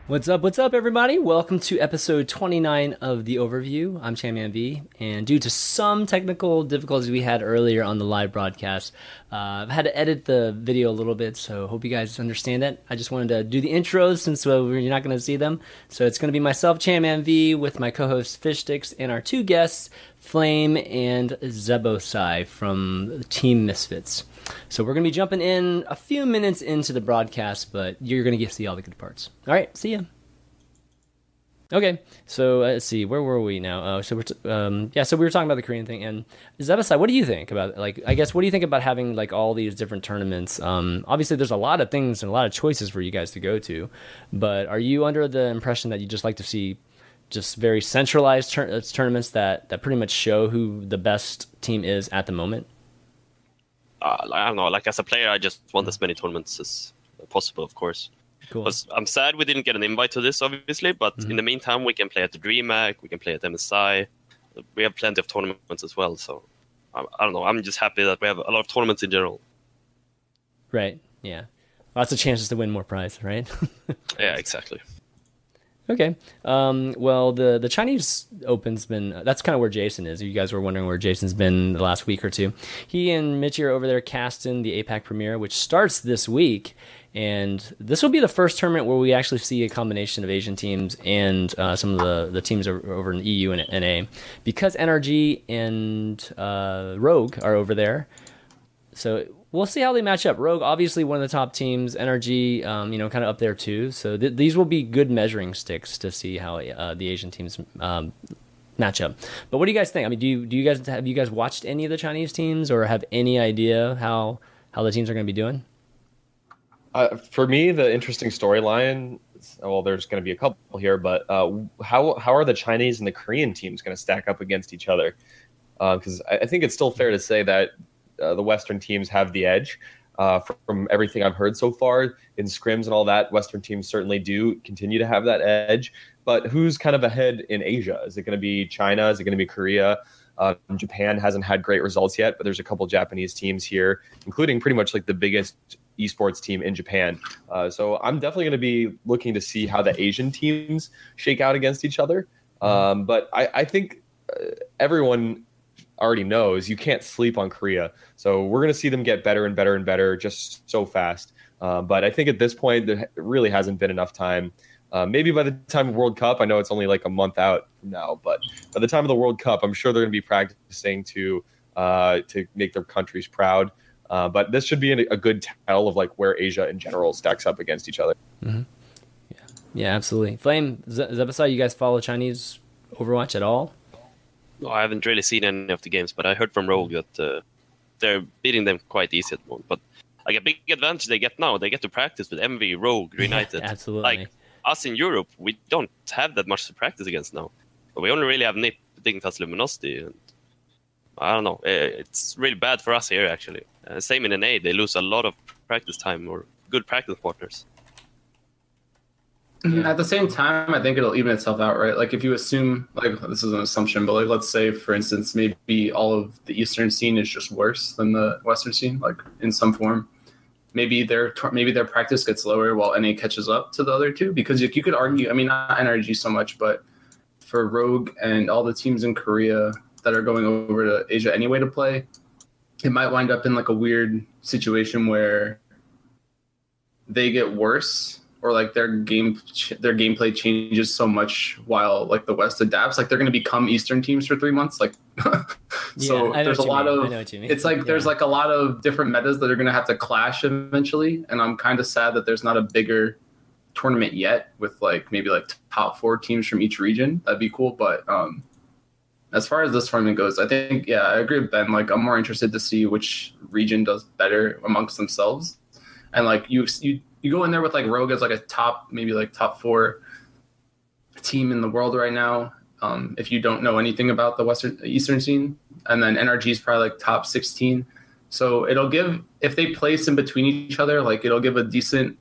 What's up, everybody? Welcome to episode 29 of The Overview. I'm Chamman V, and due to some technical difficulties we had earlier on the live broadcast, I've had to edit the video a little bit, so hope you guys understand it. I just wanted to do the intros since you're not going to see them. So it's going to be myself, Chamman V, with my co-host Fishsticks, and our two guests, Flame and Zebosai from Team Misfits. So we're going to be jumping in a few minutes into the broadcast, but you're going to get to see all the good parts. All right, see ya. Okay, so let's see, where were we now? So we were talking about the Korean thing, and Zebasai, what do you think about, what do you think about having all these different tournaments? Obviously, there's a lot of things and a lot of choices for you guys to go to, but are you under the impression that you just like to see just very centralized tournaments that pretty much show who the best team is at the moment? I don't know. As a player, I just want as many tournaments as possible, of course. Cool. I'm sad we didn't get an invite to this, obviously, but in the meantime, we can play at the DreamHack, we can play at MSI. We have plenty of tournaments as well, so I don't know. I'm just happy that we have a lot of tournaments in general. Right, yeah. Lots of chances to win more prize, right? Yeah, exactly. Okay. Well, the Chinese Open's been... That's kind of where Jason is. You guys were wondering where Jason's been the last week or two. He and Mitchie are over there casting the APAC Premier, which starts this week. And this will be the first tournament where we actually see a combination of Asian teams and some of the teams over in EU and NA. Because NRG and Rogue are over there. So... we'll see how they match up. Rogue, obviously one of the top teams. NRG, kind of up there too. So these will be good measuring sticks to see how the Asian teams match up. But what do you guys think? I mean, have you guys watched any of the Chinese teams or have any idea how the teams are going to be doing? For me, the interesting storyline. Well, there's going to be a couple here, but how are the Chinese and the Korean teams going to stack up against each other? Because I think it's still fair to say that the Western teams have the edge. From everything I've heard so far in scrims and all that, Western teams certainly do continue to have that edge. But who's kind of ahead in Asia? Is it going to be China? Is it going to be Korea? Japan hasn't had great results yet, but there's a couple Japanese teams here, including pretty much the biggest esports team in Japan. So I'm definitely going to be looking to see how the Asian teams shake out against each other. But I think everyone already knows you can't sleep on Korea. So we're going to see them get better and better and better just so fast. But I think at this point, there really hasn't been enough time. Maybe by the time of World Cup, I know it's only a month out from now, but by the time of the World Cup, I'm sure they're going to be practicing to make their countries proud. But this should be a good tell of where Asia in general stacks up against each other. Mm-hmm. Yeah, absolutely. Flame, Zebasai, you guys follow Chinese Overwatch at all? No, I haven't really seen any of the games, but I heard from Rogue that they're beating them quite easy at the moment. But a big advantage they get now, they get to practice with MV, Rogue, United. Yeah, absolutely. Us in Europe, we don't have that much to practice against now. But we only really have NiP, Dignitas, Luminosity, and I don't know. It's really bad for us here, actually. Same in NA, they lose a lot of practice time or good practice partners. Yeah. At the same time, I think it'll even itself out, right? If you assume, this is an assumption, but let's say, for instance, maybe all of the Eastern scene is just worse than the Western scene, in some form. Maybe their practice gets lower while NA catches up to the other two, because you could argue, not NRG so much, but for Rogue and all the teams in Korea that are going over to Asia anyway to play, it might wind up in a weird situation where they get worse. Or their gameplay changes so much while the West adapts. They're going to become Eastern teams for 3 months. So there's a lot of. It's there's a lot of different metas that are going to have to clash eventually, and I'm kind of sad that there's not a bigger tournament yet with maybe top 4 teams from each region. That'd be cool, but as far as this tournament goes, I think I agree with Ben. I'm more interested to see which region does better amongst themselves, and you go in there with Rogue as a top, maybe top 4 team in the world right now. If you don't know anything about the Eastern scene, and then NRG is probably top 16. So it'll give, if they place in between each other, it'll give a decent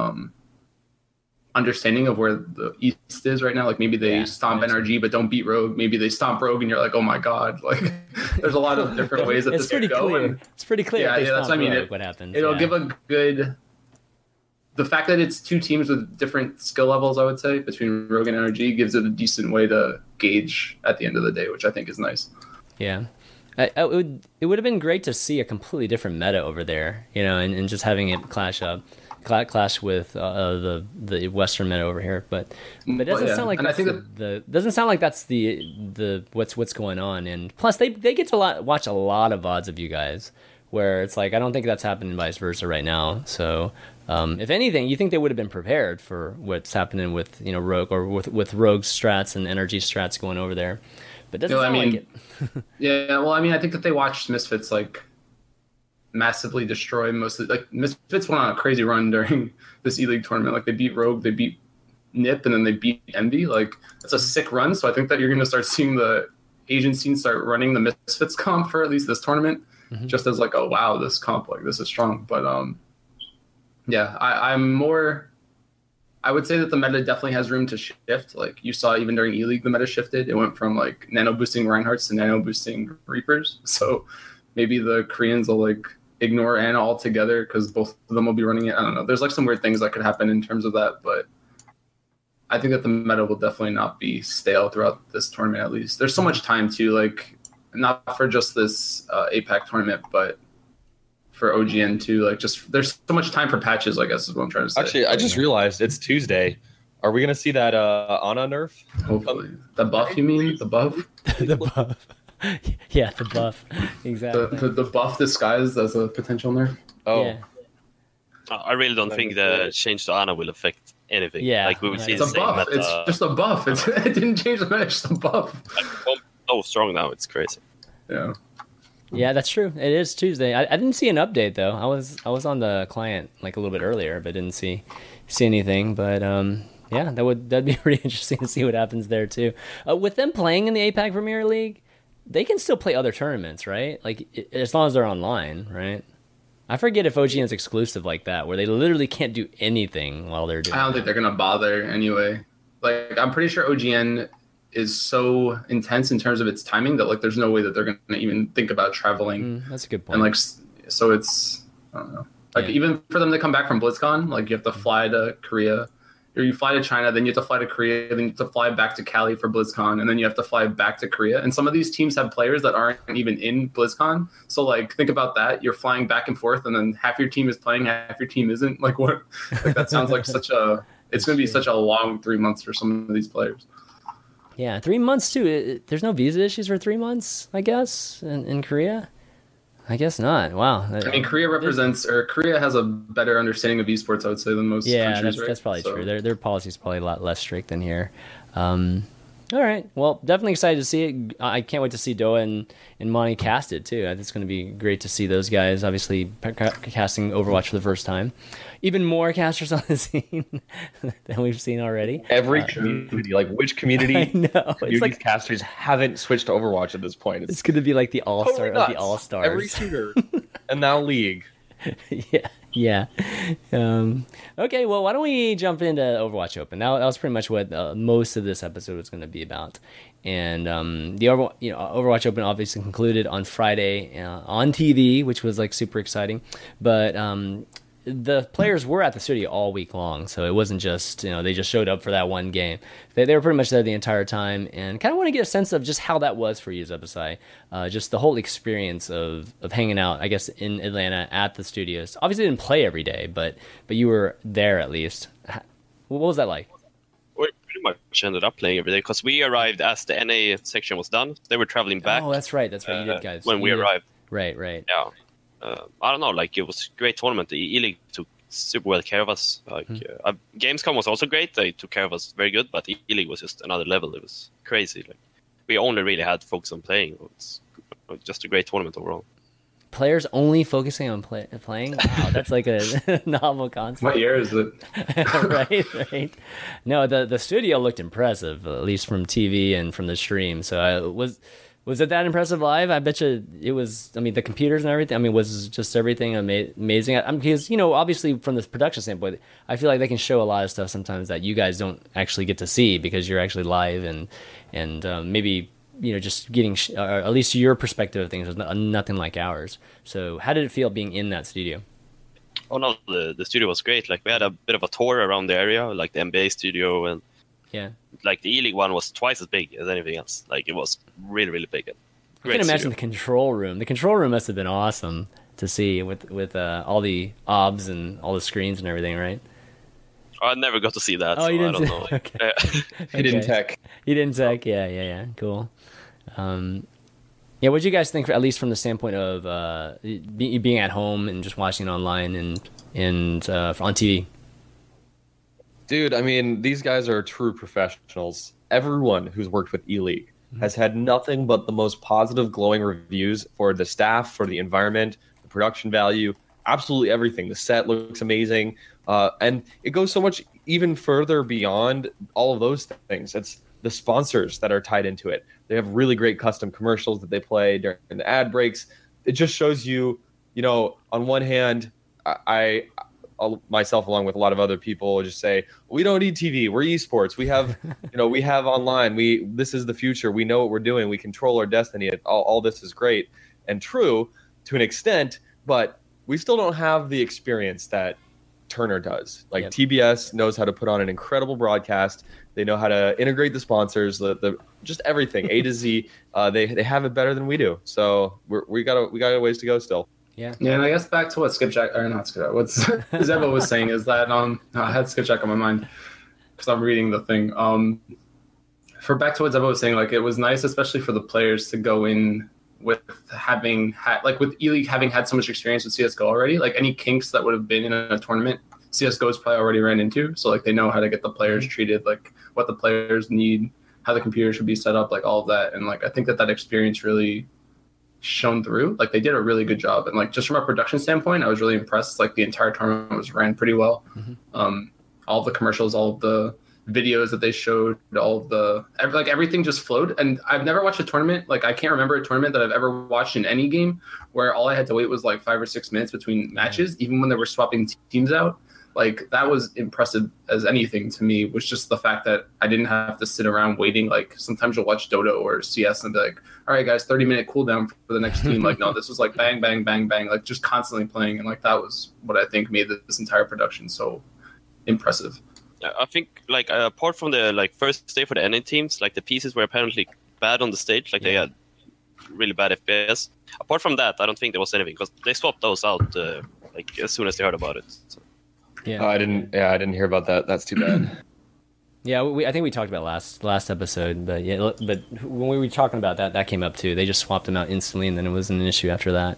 understanding of where the East is right now. Maybe they stomp NRG but don't beat Rogue. Maybe they stomp Rogue and you're oh my god. There's a lot of different ways that this could go. It's pretty clear. Yeah, that's what I mean. What happens? It'll give a good the fact that it's two teams with different skill levels, I would say, between Rogue and NRG gives it a decent way to gauge at the end of the day, which I think is nice. Yeah. It would have been great to see a completely different meta over there, you know, and just having it clash with the Western meta over here, but it doesn't sound like doesn't sound like that's the what's going on. And plus, they get to watch a lot of VODs of you guys, where it's like I don't think that's happening vice versa right now. So if anything, you think they would have been prepared for what's happening with, you know, Rogue, or with Rogue's strats and NRG strats going over there. But it doesn't sound like it. Yeah, well, I mean, I think that they watched Misfits like massively destroy mostly. Like Misfits went on a crazy run during this E-League tournament. Like they beat Rogue, they beat NiP, and then they beat Envy. Like it's a sick run. So I think that you're going to start seeing the Asian scene start running the Misfits comp for at least this tournament, just as like, oh wow, this comp, like this is strong. But yeah, I would say that the meta definitely has room to shift. Like you saw even during E-League, the meta shifted. It went from like nano boosting Reinhardts to nano boosting Reapers. So maybe the Koreans will like ignore Ana altogether because both of them will be running it. I don't know. There's like some weird things that could happen in terms of that, but I think that the meta will definitely not be stale throughout this tournament. At least there's so much time too, like not for just this APAC tournament, but for OGN too. Like just there's so much time for patches, I guess is what I'm trying to say. Actually, I just realized it's Tuesday. Are we gonna see that Ana nerf? Hopefully. The buff, you mean? The buff? The buff. Yeah, the buff. Exactly. The buff disguised as a potential nerf. Oh. Yeah. I really don't think the change to Ana will affect anything. Yeah, like we will see It's the a same buff. meta. It's just a buff. It didn't change the match. It's a buff. Like, so strong now, it's crazy. Yeah. Yeah, that's true. It is Tuesday. I didn't see an update though. I was on the client like a little bit earlier, but didn't see anything. But yeah, that'd be pretty interesting to see what happens there too. With them playing in the APAC Premier League, they can still play other tournaments, right? Like as long as they're online, right? I forget if OGN is exclusive like that, where they literally can't do anything while they're doing. I don't think they're gonna bother anyway. Like I'm pretty sure OGN is so intense in terms of its timing that like there's no way that they're gonna even think about traveling. That's a good point. And like so it's I don't know. Like even for them to come back from BlizzCon, like you have to fly to Korea, or you fly to China, then you have to fly to Korea, then you have to fly back to Cali for BlizzCon, and then you have to fly back to Korea. And some of these teams have players that aren't even in BlizzCon. So like think about that. You're flying back and forth, and then half your team is playing, half your team isn't. Like what? Like that sounds like it's going to be such a long 3 months for some of these players. Yeah, 3 months too. There's no visa issues for 3 months, I guess, in Korea. I guess not. Wow. I mean, Korea has a better understanding of esports, I would say, than most countries, right? That's probably true. Their policy is probably a lot less strict than here. All right. Well, definitely excited to see it. I can't wait to see Doa and Monty cast it, too. It's going to be great to see those guys, obviously, casting Overwatch for the first time. Even more casters on the scene than we've seen already. Every community, like which community I know. It's like casters haven't switched to Overwatch at this point? It's going to be like the all-star of the all-stars. Every shooter. And now League. Yeah. Okay, well, why don't we jump into Overwatch Open? That was pretty much what most of this episode was going to be about. And the Overwatch Open obviously concluded on Friday on TV, which was like super exciting. But the players were at the studio all week long, so it wasn't just they just showed up for that one game. They were pretty much there the entire time, and kind of want to get a sense of just how that was for you, Zebasai. Just the whole experience of hanging out, I guess, in Atlanta at the studios. Obviously, didn't play every day, but you were there at least. What was that like? We pretty much ended up playing every day because we arrived as the NA section was done. They were traveling back. Oh, that's right. You did, guys. When we arrived. Right. Yeah. I don't know, like it was a great tournament. The E-League took super well care of us. Like Gamescom was also great. They took care of us very good, but the E-League was just another level. It was crazy. Like we only really had to focus on playing. It was just a great tournament overall. Players only focusing on playing? Wow, that's like a novel concept. What year is it? Right. No, the studio looked impressive, at least from TV and from the stream. So was it that impressive live? I bet you it was. I mean, the computers and everything. I mean, was just everything amazing? Because obviously from the production standpoint, I feel like they can show a lot of stuff sometimes that you guys don't actually get to see because you're actually live and maybe just getting at least your perspective of things is nothing like ours. So how did it feel being in that studio? Oh no, the studio was great. Like we had a bit of a tour around the area, like the NBA studio, and Yeah. like the E-League one was twice as big as anything else. Like it was really, really big. I can imagine the control room. The control room must have been awesome to see with all the obs and all the screens and everything, right? I never got to see that. Oh, so you didn't I don't see- know. okay. Hidden Okay. tech. You didn't tech, yeah, cool. Yeah, what do you guys think, at least from the standpoint of being at home and just watching it online and on TV? Dude, I mean, these guys are true professionals. Everyone who's worked with E-League has had nothing but the most positive, glowing reviews for the staff, for the environment, the production value, absolutely everything. The set looks amazing. And it goes so much even further beyond all of those things. It's the sponsors that are tied into it. They have really great custom commercials that they play during the ad breaks. It just shows you, on one hand, I myself, along with a lot of other people, just say, we don't need TV. We're esports. We have, we have online. This is the future. We know what we're doing. We control our destiny. All this is great and true to an extent, but we still don't have the experience that Turner does. Like Yep. TBS knows how to put on an incredible broadcast. They know how to integrate the sponsors, the just everything A to Z. They have it better than we do. So we got a ways to go still. Yeah. Yeah, and I guess back to what Skipjack, or not Skipjack, what Zebo was saying is that I had Skipjack on my mind because I'm reading the thing. For back to what Zebo was saying, like it was nice, especially for the players, to go in with having had, like with E-League having had so much experience with CS:GO already. Like any kinks that would have been in a tournament, CS:GO's probably already ran into. So like they know how to get the players treated, like what the players need, how the computer should be set up, like all of that. And like I think that experience really shown through. Like they did a really good job, and like just from a production standpoint, I was really impressed. Like the entire tournament was ran pretty well. All of the commercials, all of the videos that they showed, all of the everything just flowed. And I've never watched a tournament, like I can't remember a tournament that I've ever watched in any game where all I had to wait was like 5 or 6 minutes between matches, even when they were swapping teams out. Like that was impressive as anything to me, was just the fact that I didn't have to sit around waiting. Like sometimes you'll watch Dota or CS and be like, all right guys, 30-minute cooldown for the next team. Like no, this was like bang bang bang bang, like just constantly playing. And like that was what I think made this entire production so impressive. I think like apart from the like first day for the NA teams, like the pieces were apparently bad on the stage. Like they had really bad FPS. Apart from that, I don't think there was anything, because they swapped those out like as soon as they heard about it. So. Yeah. I didn't hear about that. That's too bad. Yeah, I think we talked about last episode, but yeah, but when we were talking about that came up too. They just swapped them out instantly, and then it wasn't an issue after that.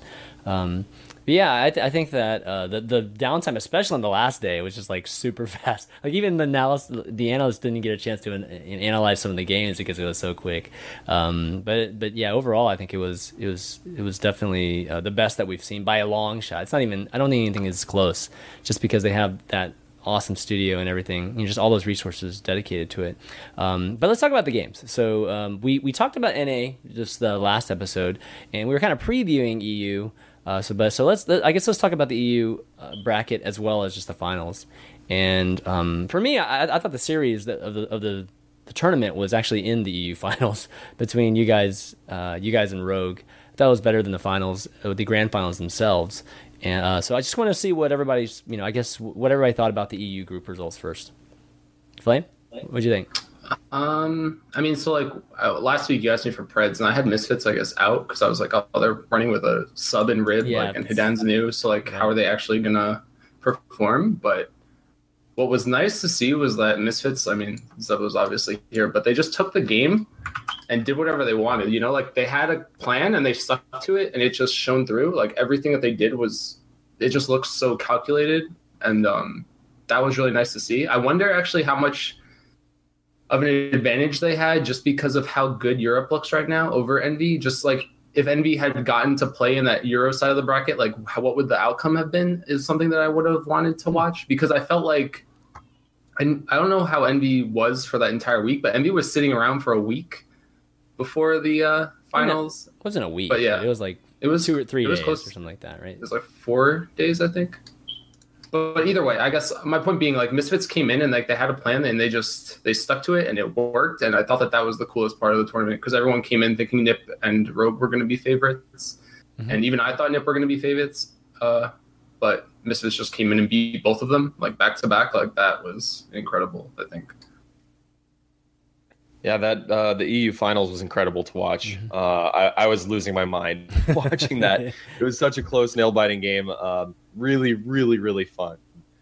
But yeah, I think that the downtime, especially on the last day, was just like super fast. Like even the analysts didn't get a chance to analyze some of the games because it was so quick. But yeah, overall, I think it was definitely the best that we've seen by a long shot. It's not even, I don't think anything is close, just because they have that awesome studio and everything, just all those resources dedicated to it. But let's talk about the games. So we talked about NA just the last episode, and we were kind of previewing EU. So let's talk about the EU bracket as well as just the finals. And for me, I thought the series of the tournament was actually in the EU finals between you guys and Rogue. I thought it was better than the finals, the grand finals themselves. And so I just want to see what everybody's, what everybody thought about the EU group results first. Flame, what'd you think? I mean, so like last week you asked me for Preds, and I had Misfits, I guess, out because I was like, oh, they're running with a sub and Rib, and Hidan's new, so like, how are they actually gonna perform? But what was nice to see was that Misfits, I mean, Zeb was obviously here, but they just took the game and did whatever they wanted. Like they had a plan and they stuck to it, and it just shone through. Like everything that they did it just looks so calculated, and that was really nice to see. I wonder actually how much of an advantage they had just because of how good Europe looks right now over Envy. Just like if Envy had gotten to play in that Euro side of the bracket, like what would the outcome have been is something that I would have wanted to watch, because I felt like, and I don't know how Envy was for that entire week, but Envy was sitting around for a week before the finals. It wasn't a week, but yeah, it was 2 or 3 days or something like that, right? It was like 4 days, I think. But either way, I guess my point being, like, Misfits came in and like they had a plan and they stuck to it and it worked. And I thought that was the coolest part of the tournament, because everyone came in thinking Nip and Rogue were going to be favorites. Mm-hmm. And even I thought Nip were going to be favorites. But Misfits just came in and beat both of them like back to back. Like that was incredible, I think. Yeah, that the EU finals was incredible to watch. I was losing my mind watching that. It was such a close, nail-biting game. Really, really, really fun.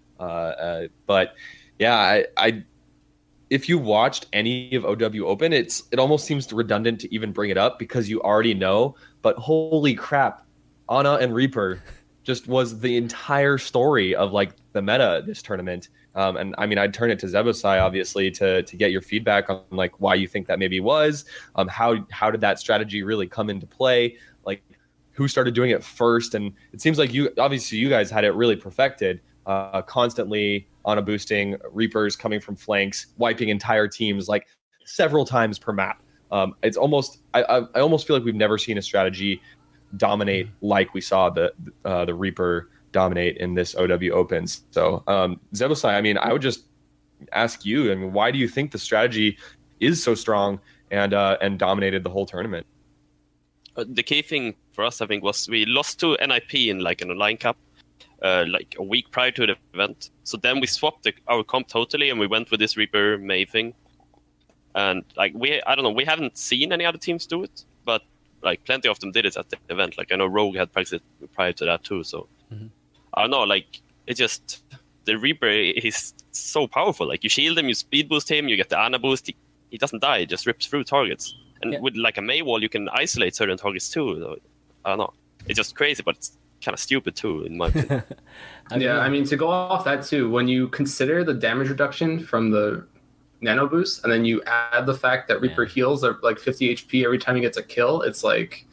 But yeah, I if you watched any of OW Open, it almost seems redundant to even bring it up because you already know. But holy crap, Ana and Reaper just was the entire story of like the meta this tournament. And I mean, I'd turn it to Zebosai, obviously, to get your feedback on like why you think that maybe was. How did that strategy really come into play? Like, who started doing it first? And it seems like you guys had it really perfected. Constantly on a boosting, Reapers coming from flanks, wiping entire teams like several times per map. It's almost I almost feel like we've never seen a strategy dominate like we saw the Reaper dominate in this OW Opens. So Zebosai, I mean, I would just ask you, I mean, why do you think the strategy is so strong and dominated the whole tournament? The key thing for us, I think, was we lost to NIP in like an online cup like a week prior to the event. So then we swapped our comp totally and we went with this Reaper May thing. And like I don't know, we haven't seen any other teams do it, but like plenty of them did it at the event. Like I know Rogue had practiced prior to that too. So I don't know, like it just, the Reaper is so powerful. Like you shield him, you speed boost him, you get the Ana boost. He doesn't die, he just rips through targets. And with like a May wall, you can isolate certain targets too. So, I don't know. It's just crazy, but it's kind of stupid too, in my opinion. I mean, to go off that too, when you consider the damage reduction from the nano boost, and then you add the fact that Reaper heals at like 50 HP every time he gets a kill, it's like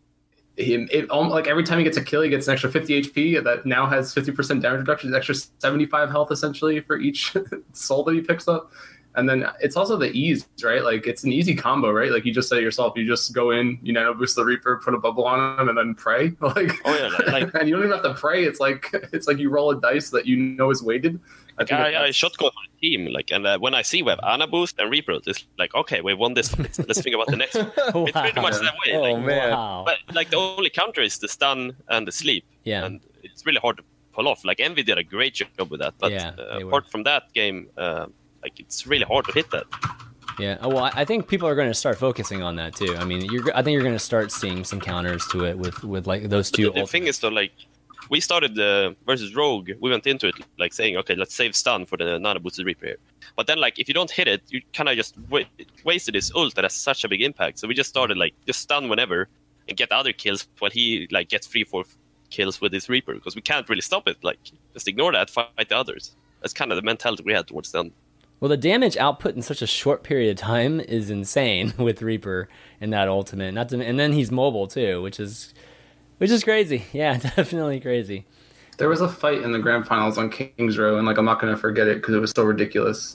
like every time he gets a kill, he gets an extra 50 HP that now has 50% damage reduction, an extra 75 health essentially for each soul that he picks up. And then it's also the ease, right? Like it's an easy combo, right? Like you just said it yourself, you just go in, you nano boost the Reaper, put a bubble on him, and then pray. Like, and you don't even have to pray. It's like you roll a dice that you know is weighted. I shotgun my team, like, and when I see we have Ana boost and Reaper, it's like, okay, we won this fight. Let's think about the next one. Wow. It's pretty much that way. Oh like, man! Wow. But like the only counter is the stun and the sleep. Yeah, and it's really hard to pull off. Like Envy did a great job with that, but apart from that game, like it's really hard to hit that. Yeah, well, I think people are going to start focusing on that too. I mean, I think you're going to start seeing some counters to it with like those two. The thing is though, like we started versus Rogue, we went into it like saying, okay, let's save stun for the nano boosted Reaper here. But then like if you don't hit it, you kind of just wasted his ult that has such a big impact. So we just started like just stun whenever and get other kills while he like gets 3-4 kills with his Reaper, because we can't really stop it. Like just ignore that, fight the others. That's kind of the mentality we had towards them. Well, the damage output in such a short period of time is insane with Reaper and that ultimate. And then he's mobile too, which is crazy. Yeah, definitely crazy. There was a fight in the grand finals on Kings Row, and like I'm not going to forget it because it was so ridiculous.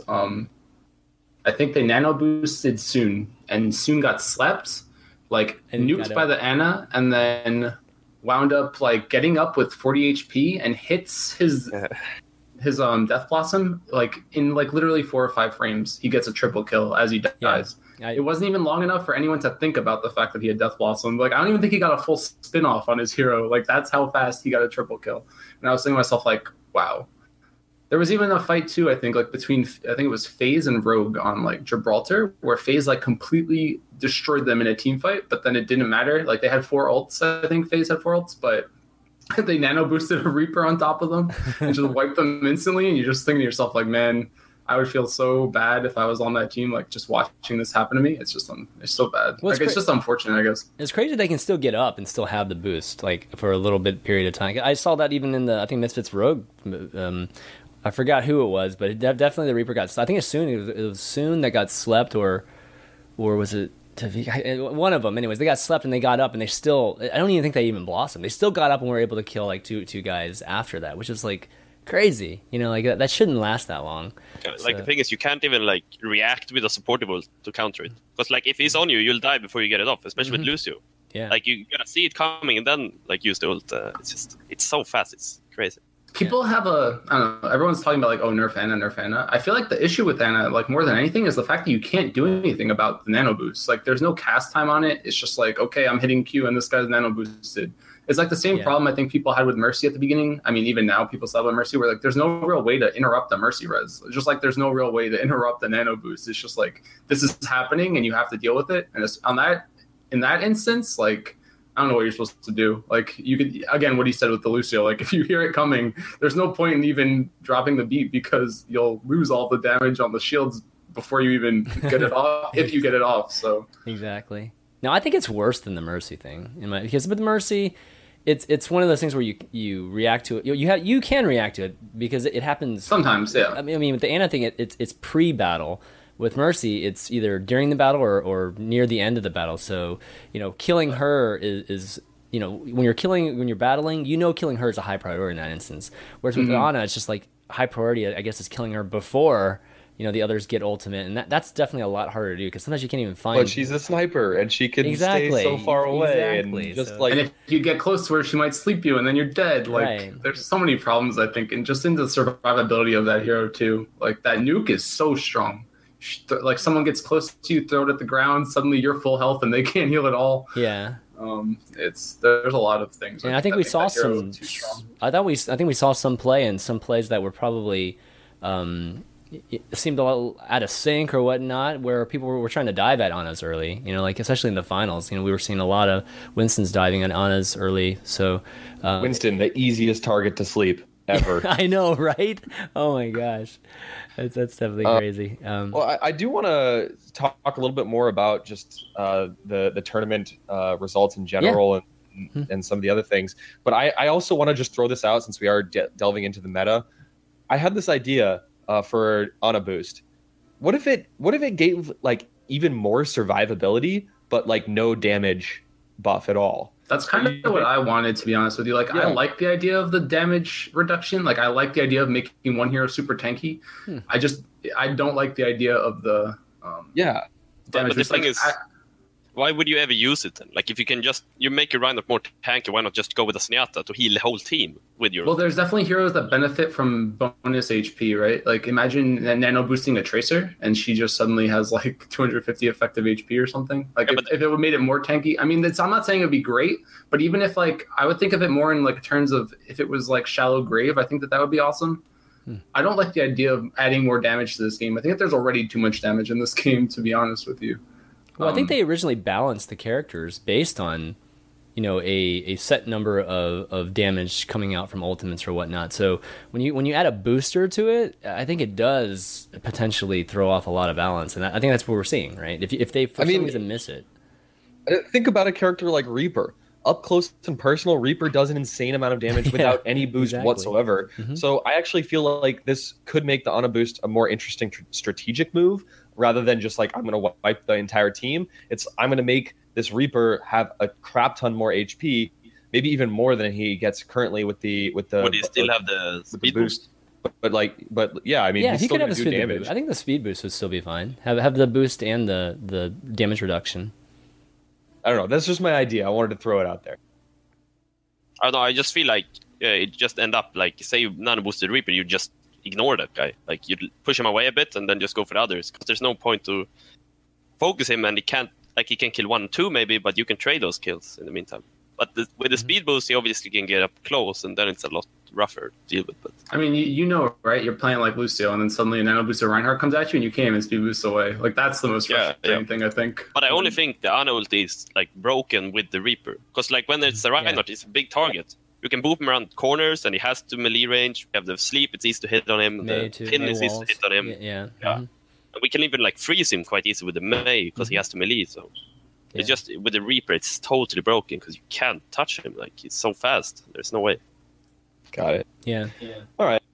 I think they nano boosted Soon, and Soon got slept, like nuked by the Ana, and then wound up like getting up with 40 HP and hits his Death Blossom like in like literally 4 or 5 frames. He gets a triple kill as he dies. It wasn't even long enough for anyone to think about the fact that he had Death Blossom. Like I don't even think he got a full spin off on his hero. Like that's how fast he got a triple kill. And I was thinking to myself like, wow. There was even a fight too, I think, like between I think it was FaZe and Rogue on like Gibraltar, where FaZe like completely destroyed them in a team fight, but then it didn't matter. Like they had 4 ults, I think FaZe had 4 ults, but they nano boosted a Reaper on top of them and just wiped them instantly. And you're just thinking to yourself, like, man, I would feel so bad if I was on that team, like just watching this happen to me. It's just, it's so bad. Well, it's just unfortunate, I guess. It's crazy they can still get up and still have the boost, like for a little bit period of time. I saw that even in I think Misfits Rogue. I forgot who it was, but definitely the Reaper got. I think it was Soon that got slept, or was it? One of them, anyways. They got slept and they got up and they still. I don't even think they even blossomed. They still got up and were able to kill like two guys after that, which is like crazy. You know, like that shouldn't last that long. Like the thing is, you can't even like react with a supportive ult to counter it, because like if he's on you, you'll die before you get it off. Especially with Lucio. Yeah. Like you gotta see it coming and then like use the ult. It's so fast. It's crazy. People have I don't know, everyone's talking about like, oh, nerf Ana. I feel like the issue with Ana, like more than anything, is the fact that you can't do anything about the nano boost. Like there's no cast time on it. It's just like, okay, I'm hitting Q and this guy's nano boosted. It's like the same problem I think people had with Mercy at the beginning. I mean, even now people still have with Mercy where like there's no real way to interrupt the Mercy res. It's just like there's no real way to interrupt the nano boost. It's just like this is happening and you have to deal with it. And it's in that instance, like I don't know what you're supposed to do. Like you could, again, what he said with the Lucio, like if you hear it coming, there's no point in even dropping the beat because you'll lose all the damage on the shields before you even get it off, if you get it off. So exactly. No, I think it's worse than the Mercy thing because with Mercy, it's one of those things where you react to it. You can react to it because it happens sometimes. Yeah. I mean, with the Ana thing, it's pre-battle. With Mercy, it's either during the battle or near the end of the battle. So killing her is when you're battling, killing her is a high priority in that instance. Whereas with Ana, it's just like high priority. I guess is killing her before the others get ultimate, and that's definitely a lot harder to do because sometimes you can't even find. But she's a sniper, and she can stay so far away, and and if you get close to her, she might sleep you, and then you're dead. Like there's so many problems, I think, and just in the survivability of that hero too. Like that nuke is so strong. Like someone gets close to you, throw it at the ground, suddenly you're full health, and they can't heal at all. Yeah. There's a lot of things. And I think we saw some. I think we saw some play and some plays that were probably. It seemed a lot out of sync or whatnot, where people were trying to dive at Anas early. Like especially in the finals, we were seeing a lot of Winston's diving at Anas early. So Winston, the easiest target to sleep ever. I know, right? Oh my gosh, that's definitely crazy. Well, I do want to talk a little bit more about just the tournament results in general and some of the other things. But I also want to just throw this out since we are delving into the meta. I had this idea. For Ana boost, what if it gave like even more survivability, but like no damage buff at all? That's kind of what I wanted, to be honest with you. Like, I like the idea of the damage reduction. Like, I like the idea of making one hero super tanky. I don't like the idea of the damage. But the thing is, why would you ever use it then? Like, if you can you make your lineup more tanky, why not just go with a Zenyatta to heal the whole team with your... Well, there's definitely heroes that benefit from bonus HP, right? Like, imagine nano boosting a Tracer, and she just suddenly has, like, 250 effective HP or something. Like, if it would made it more tanky... I mean, I'm not saying it would be great, but even if, like, I would think of it more in, like, terms of if it was, like, Shallow Grave, I think that would be awesome. I don't like the idea of adding more damage to this game. I think that there's already too much damage in this game, to be honest with you. Well, I think they originally balanced the characters based on, a set number of damage coming out from ultimates or whatnot. So when you add a booster to it, I think it does potentially throw off a lot of balance, and I think that's what we're seeing, right? If they for some reason miss it, think about a character like Reaper. Up close and personal, Reaper does an insane amount of damage without any boost whatsoever. So I actually feel like this could make the Ana boost a more interesting strategic move. Rather than just like, I'm going to wipe the entire team, I'm going to make this Reaper have a crap ton more HP, maybe even more than he gets currently with the. Would he still have the speed boost? But yeah, I mean, yeah, he could have a speed damage. Boost. I think the speed boost would still be fine. Have the boost and the damage reduction. I don't know. That's just my idea. I wanted to throw it out there. I don't know. I just feel like it just end up like, say you nano boosted Reaper, you just ignore that guy. Like, you push him away a bit and then just go for the others, because there's no point to focus him, and he can kill 1 and 2 maybe, but you can trade those kills in the meantime. But with the speed boost, he obviously can get up close, and then it's a lot rougher to deal with. But I mean, right? You're playing like Lucio, and then suddenly a nano booster Reinhardt comes at you, and you can't even speed boost away. Like, that's the most frustrating thing, I think. But I only think the Ana ulti is like broken with the Reaper, because like when it's a Reinhardt, it's a big target. You can boop him around corners, and he has to melee range. We have the sleep; it's easy to hit on him. The pin is easy to hit on him. Yeah. And we can even like freeze him quite easy with the melee because he has to melee. So it's just with the Reaper, it's totally broken because you can't touch him. Like, he's so fast. There's no way. Got it. Yeah. All right.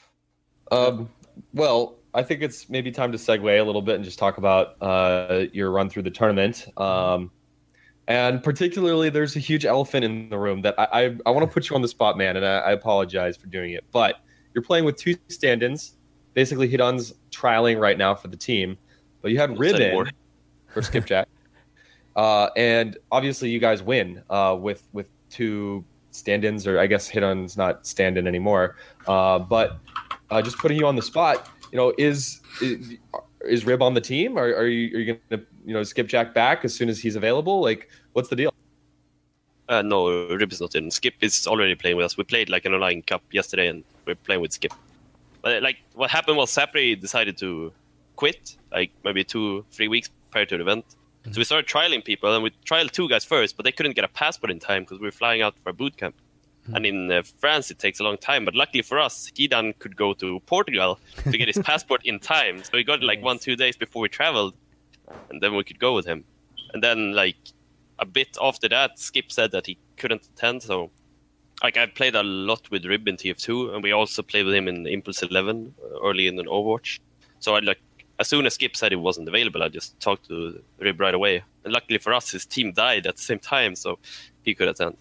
Well, I think it's maybe time to segue a little bit and just talk about your run through the tournament. And particularly, there's a huge elephant in the room that I want to put you on the spot, man, and I apologize for doing it. But you're playing with 2 stand-ins. Basically, Hidon's trialing right now for the team. But you had Ribbon for Skipjack. And obviously, you guys win with 2 stand-ins, or I guess Hidon's not stand-in anymore. But just putting you on the spot, is Rib on the team? Are you going to Skipjack back as soon as he's available? Like, what's the deal? No, Rib is not in. Skip is already playing with us. We played like an online cup yesterday, and we're playing with Skip. But like, what happened was Sapri decided to quit, like maybe 2-3 weeks prior to the event. So we started trialing people, and we trialed 2 guys first, but they couldn't get a passport in time because we were flying out for a boot camp. And in France, it takes a long time. But luckily for us, he then could go to Portugal to get his passport in time. So he got it like 1-2 days before we traveled, and then we could go with him. And then like a bit after that, Skip said that he couldn't attend. So like I played a lot with Rib in TF2, and we also played with him in Impulse 11 early in an Overwatch. So I like as soon as Skip said he wasn't available, I just talked to Rib right away. And luckily for us, his team died at the same time, so he could attend.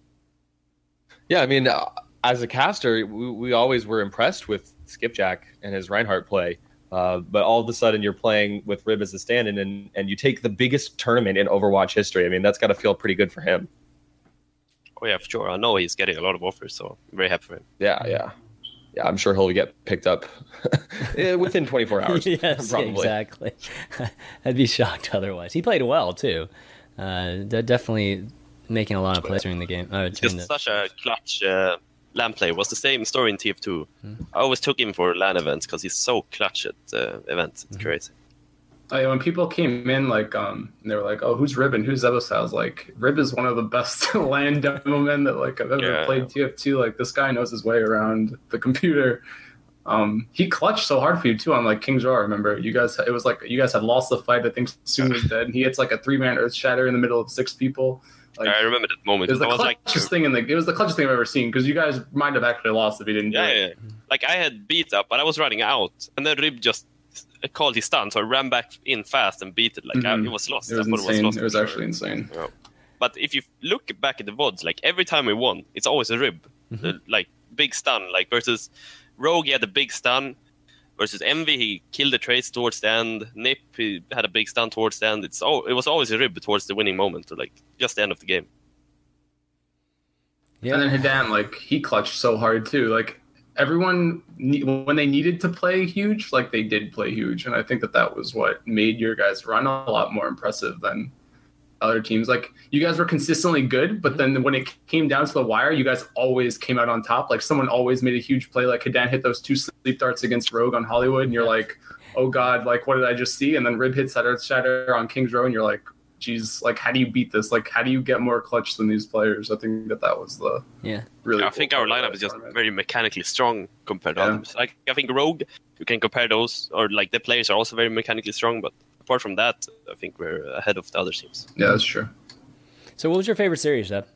Yeah, I mean, as a caster, we always were impressed with Skipjack and his Reinhardt play. But all of a sudden, you're playing with Rib as a stand-in, and you take the biggest tournament in Overwatch history. I mean, that's got to feel pretty good for him. Oh, yeah, for sure. I know he's getting a lot of offers, so I'm very happy for him. Yeah, I'm sure he'll get picked up within 24 hours. Yes, probably. Exactly. I'd be shocked otherwise. He played well, too. Definitely making a lot of plays during the game. Just such a clutch LAN player. Was the same story in TF2. I always took him for LAN events because he's so clutch at events. It's crazy. When people came in, like, they were like, "Oh, who's Rib and who's Zebos?" I was like, "Rib is one of the best LAN demo men that like I've ever played TF2. Like, this guy knows his way around the computer." He clutched so hard for you too on like King's Row. I remember you guys. It was like you guys had lost the fight. I think Soon was dead. And he hits like a 3-man Earth Shatter in the middle of 6 people. Like, I remember that moment. It was the clutchest thing it was the clutchest thing I've ever seen because you guys might have actually lost if you didn't do it. Yeah. Like I had beat up, but I was running out, and then Rib just called his stun, so I ran back in fast and beat it. Like it was lost. It was insane. It was actually insane. Yeah. But if you look back at the VODs, like every time we won, it's always a Rib, like big stun. Like versus Rogue, he had a big stun. Versus Envy, he killed the trace towards the end. Nip, he had a big stun towards the end. It was always a Rib towards the winning moment, or like just the end of the game. Yeah. And then Hidan, like he clutched so hard too. Like everyone, when they needed to play huge, like they did play huge, and I think that was what made your guys' run a lot more impressive than other teams. Like you guys were consistently good, but then when it came down to the wire, you guys always came out on top. Like someone always made a huge play. Like Hidan hit those 2 sleep darts against Rogue on Hollywood, and you're like, "Oh God, like what did I just see?" And then Rib hits that Earth Shatter on King's Row, and you're like, "Geez, like how do you beat this? Like how do you get more clutch than these players?" I think that was the really. I think our lineup is just very mechanically strong compared to others. Like I think Rogue, you can compare those, or like the players are also very mechanically strong, but apart from that, I think we're ahead of the other teams. Yeah, that's true. So, what was your favorite series, Zeb?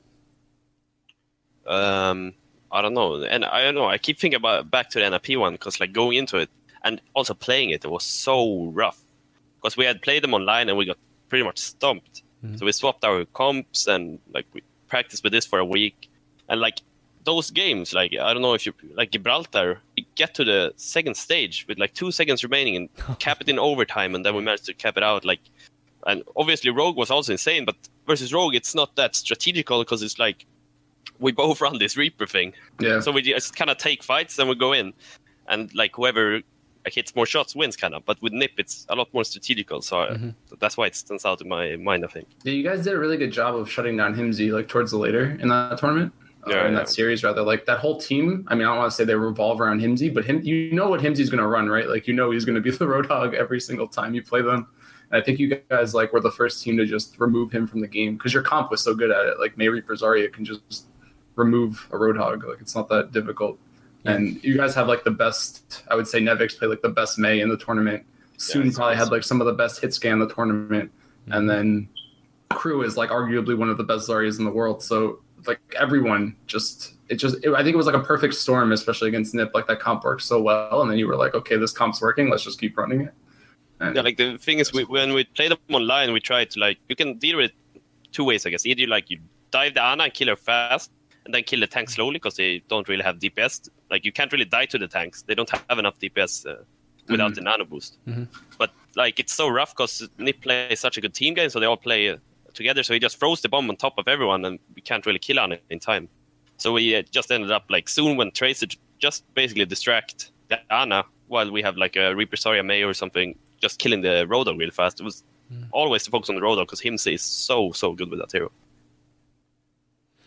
I don't know, and I don't know. I keep thinking back to the NIP one because, like, going into it and also playing it was so rough because we had played them online and we got pretty much stomped. So we swapped our comps and like we practiced with this for a week, and like those games, like I don't know if you like Gibraltar, we get to the second stage with like 2 seconds remaining and cap it in overtime, and then we managed to cap it out. Like, and obviously Rogue was also insane, but versus Rogue, it's not that strategical because it's like we both run this Reaper thing. Yeah. So we just kind of take fights and we go in, and like whoever hits more shots wins, kind of. But with Nip, it's a lot more strategical. So that's why it stands out in my mind, I think. Yeah, you guys did a really good job of shutting down Himsy like towards the later in that tournament. That series, rather. Like that whole team, I mean, I don't want to say they revolve around Himsy, but you know what Himsy's going to run, right? Like, you know he's going to be the Roadhog every single time you play them. And I think you guys like were the first team to just remove him from the game because your comp was so good at it. Like, May Reaper Zarya can just remove a Roadhog. Like, it's not that difficult. Yeah. And you guys have like the best, I would say Nevix played like the best May in the tournament. Soon probably had like some of the best hit scan in the tournament. And then Crew is like arguably one of the best Zaryas in the world. So like everyone I think it was like a perfect storm, especially against Nip. Like that comp worked so well. And then you were like, okay, this comp's working. Let's just keep running it. And like the thing is, when we play them online, we try to like, you can deal with it 2 ways, I guess. Either like you dive the Ana and kill her fast, and then kill the tank slowly because they don't really have DPS. Like you can't really die to the tanks; they don't have enough DPS without the nano boost. But like it's so rough because Nip plays such a good team game, so they all play together. So he just throws the bomb on top of everyone, and we can't really kill Ana in time. So we just ended up like soon when Tracer just basically distract the Ana while we have like a Reaper Zarya May or something, just killing the Roadhog real fast. It was always to focus on the Roadhog because Himsy is so good with that hero.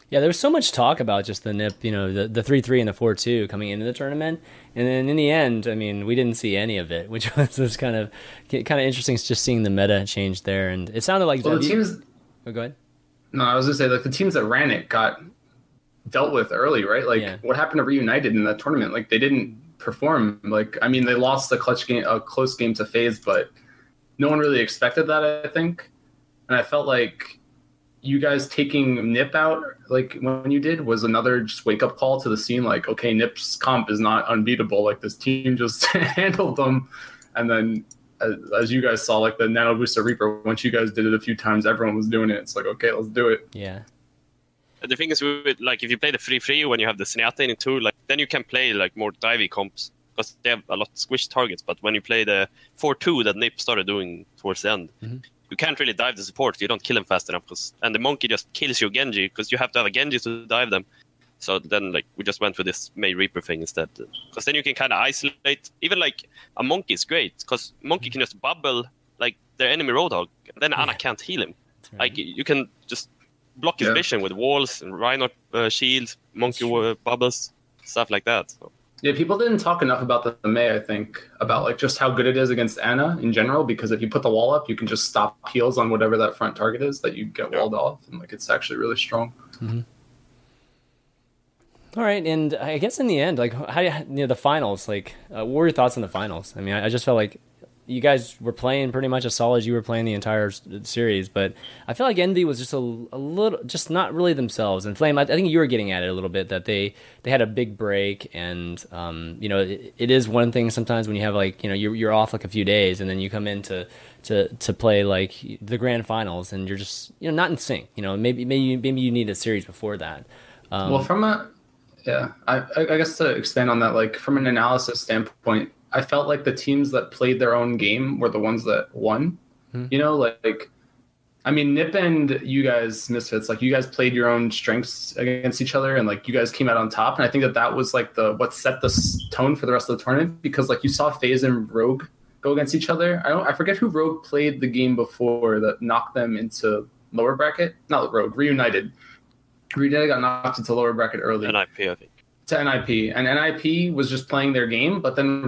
Yeah, there was so much talk about just the NIP, the 3-3 and the 4-2 coming into the tournament, and then in the end, I mean, we didn't see any of it, which was kind of interesting, just seeing the meta change there. And it sounded like the teams. Oh, go ahead. No, I was gonna say like the teams that ran it got dealt with early, right? Like what happened to Reunited in that tournament? Like they didn't perform. Like I mean, they lost a close game to FaZe, but no one really expected that, I think. And I felt like you guys taking NIP out, like when you did, was another just wake up call to the scene. Like, okay, NIP's comp is not unbeatable. Like this team just handled them. And then as you guys saw, like the Nano Booster Reaper, once you guys did it a few times, everyone was doing it. It's like, okay, let's do it. Yeah. The thing is, like if you play the 3-3 when you have the Zenyatta in it too, like then you can play like more divey comps because they have a lot of squished targets. But when you play the 4-2 that NIP started doing towards the end, you can't really dive the support. You don't kill them fast enough, and the Monkey just kills your Genji because you have to have a Genji to dive them. So then, like, we just went with this Mei Reaper thing instead, because then you can kind of isolate. Even like a Monkey is great because Monkey can just bubble like their enemy Roadhog, and then Ana can't heal him. Right. Like you can just block his vision with walls and Rhino shields, Monkey bubbles, stuff like that. So. Yeah, people didn't talk enough about the Mei, I think, about like just how good it is against Ana in general, because if you put the wall up, you can just stop heals on whatever that front target is that you get walled off, and like it's actually really strong. Mm-hmm. All right, and I guess in the end, like the finals, like what were your thoughts on the finals? I mean, I just felt like you guys were playing pretty much as solid as you were playing the entire series, but I feel like Envy was just a little, just not really themselves. And Flame, I think you were getting at it a little bit, that they had a big break, and it is one thing sometimes when you have like you're off like a few days, and then you come in to play like the grand finals, and you're just not in sync. Maybe you need a series before that. Well, I guess to expand on that, like from an analysis standpoint, I felt like the teams that played their own game were the ones that won. Like, I mean, NIP and you guys, Misfits, like you guys played your own strengths against each other, and like you guys came out on top. And I think that was like what set the tone for the rest of the tournament, because like you saw FaZe and Rogue go against each other. I forget who Rogue played the game before that knocked them into lower bracket. Not Rogue, Reunited. Reunited got knocked into lower bracket early. NIP, I think. To NIP, and NIP was just playing their game, but then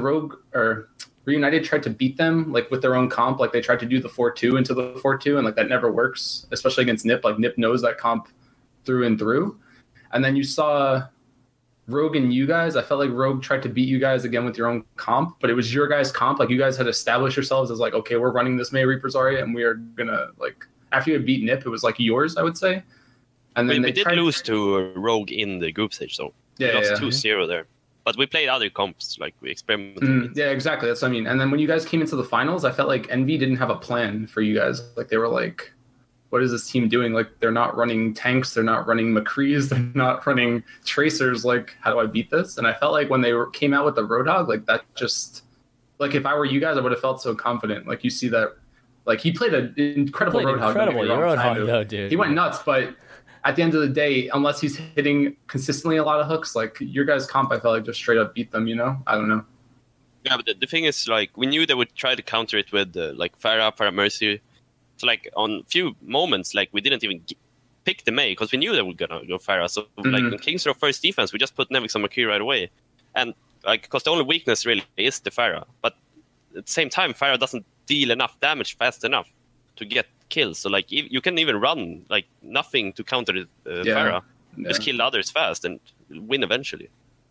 Reunited tried to beat them like with their own comp. Like they tried to do the 4-2 into the 4-2, and like that never works, especially against NIP. Like NIP knows that comp through and through. And then you saw Rogue and you guys. I felt like Rogue tried to beat you guys again with your own comp, but it was your guys' comp. Like you guys had established yourselves as like, okay, we're running this Mei Reaper Zarya, and we are gonna like after you had beat NIP, it was like yours, I would say. And then we did lose to Rogue in the group stage, though. We lost 2-0 there. But we played other comps, like we experimented. Yeah, exactly. That's what I mean. And then when you guys came into the finals, I felt like Envy didn't have a plan for you guys. Like they were like, what is this team doing? Like they're not running tanks, they're not running McCrees, they're not running tracers. Like, how do I beat this? And I felt like when they came out with the Roadhog, like that just, like if I were you guys, I would have felt so confident. Like you see that, like he played an incredible Roadhog. Roadhog though, dude. He went nuts, but at the end of the day, unless he's hitting consistently a lot of hooks, like your guys' comp, I felt like just straight up beat them, I don't know. Yeah, but the thing is, like, we knew they would try to counter it with, like, Pharah Mercy. So, like, on few moments, like, we didn't even pick the Mei, because we knew they were going to go Pharah. So, like, in Kings Row first defense, we just put Nevix on McCree right away. And, like, because the only weakness really is the Pharah. But at the same time, Pharah doesn't deal enough damage fast enough to get kills. So like you can even run like nothing to counter Pharah. Just kill others fast and win eventually.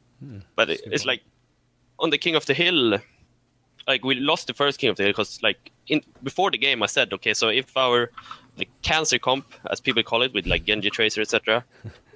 But it's like on the King of the Hill, like we lost the first King of the Hill because like before the game I said, okay, so if our like cancer comp, as people call it, with like Genji Tracer, etc.,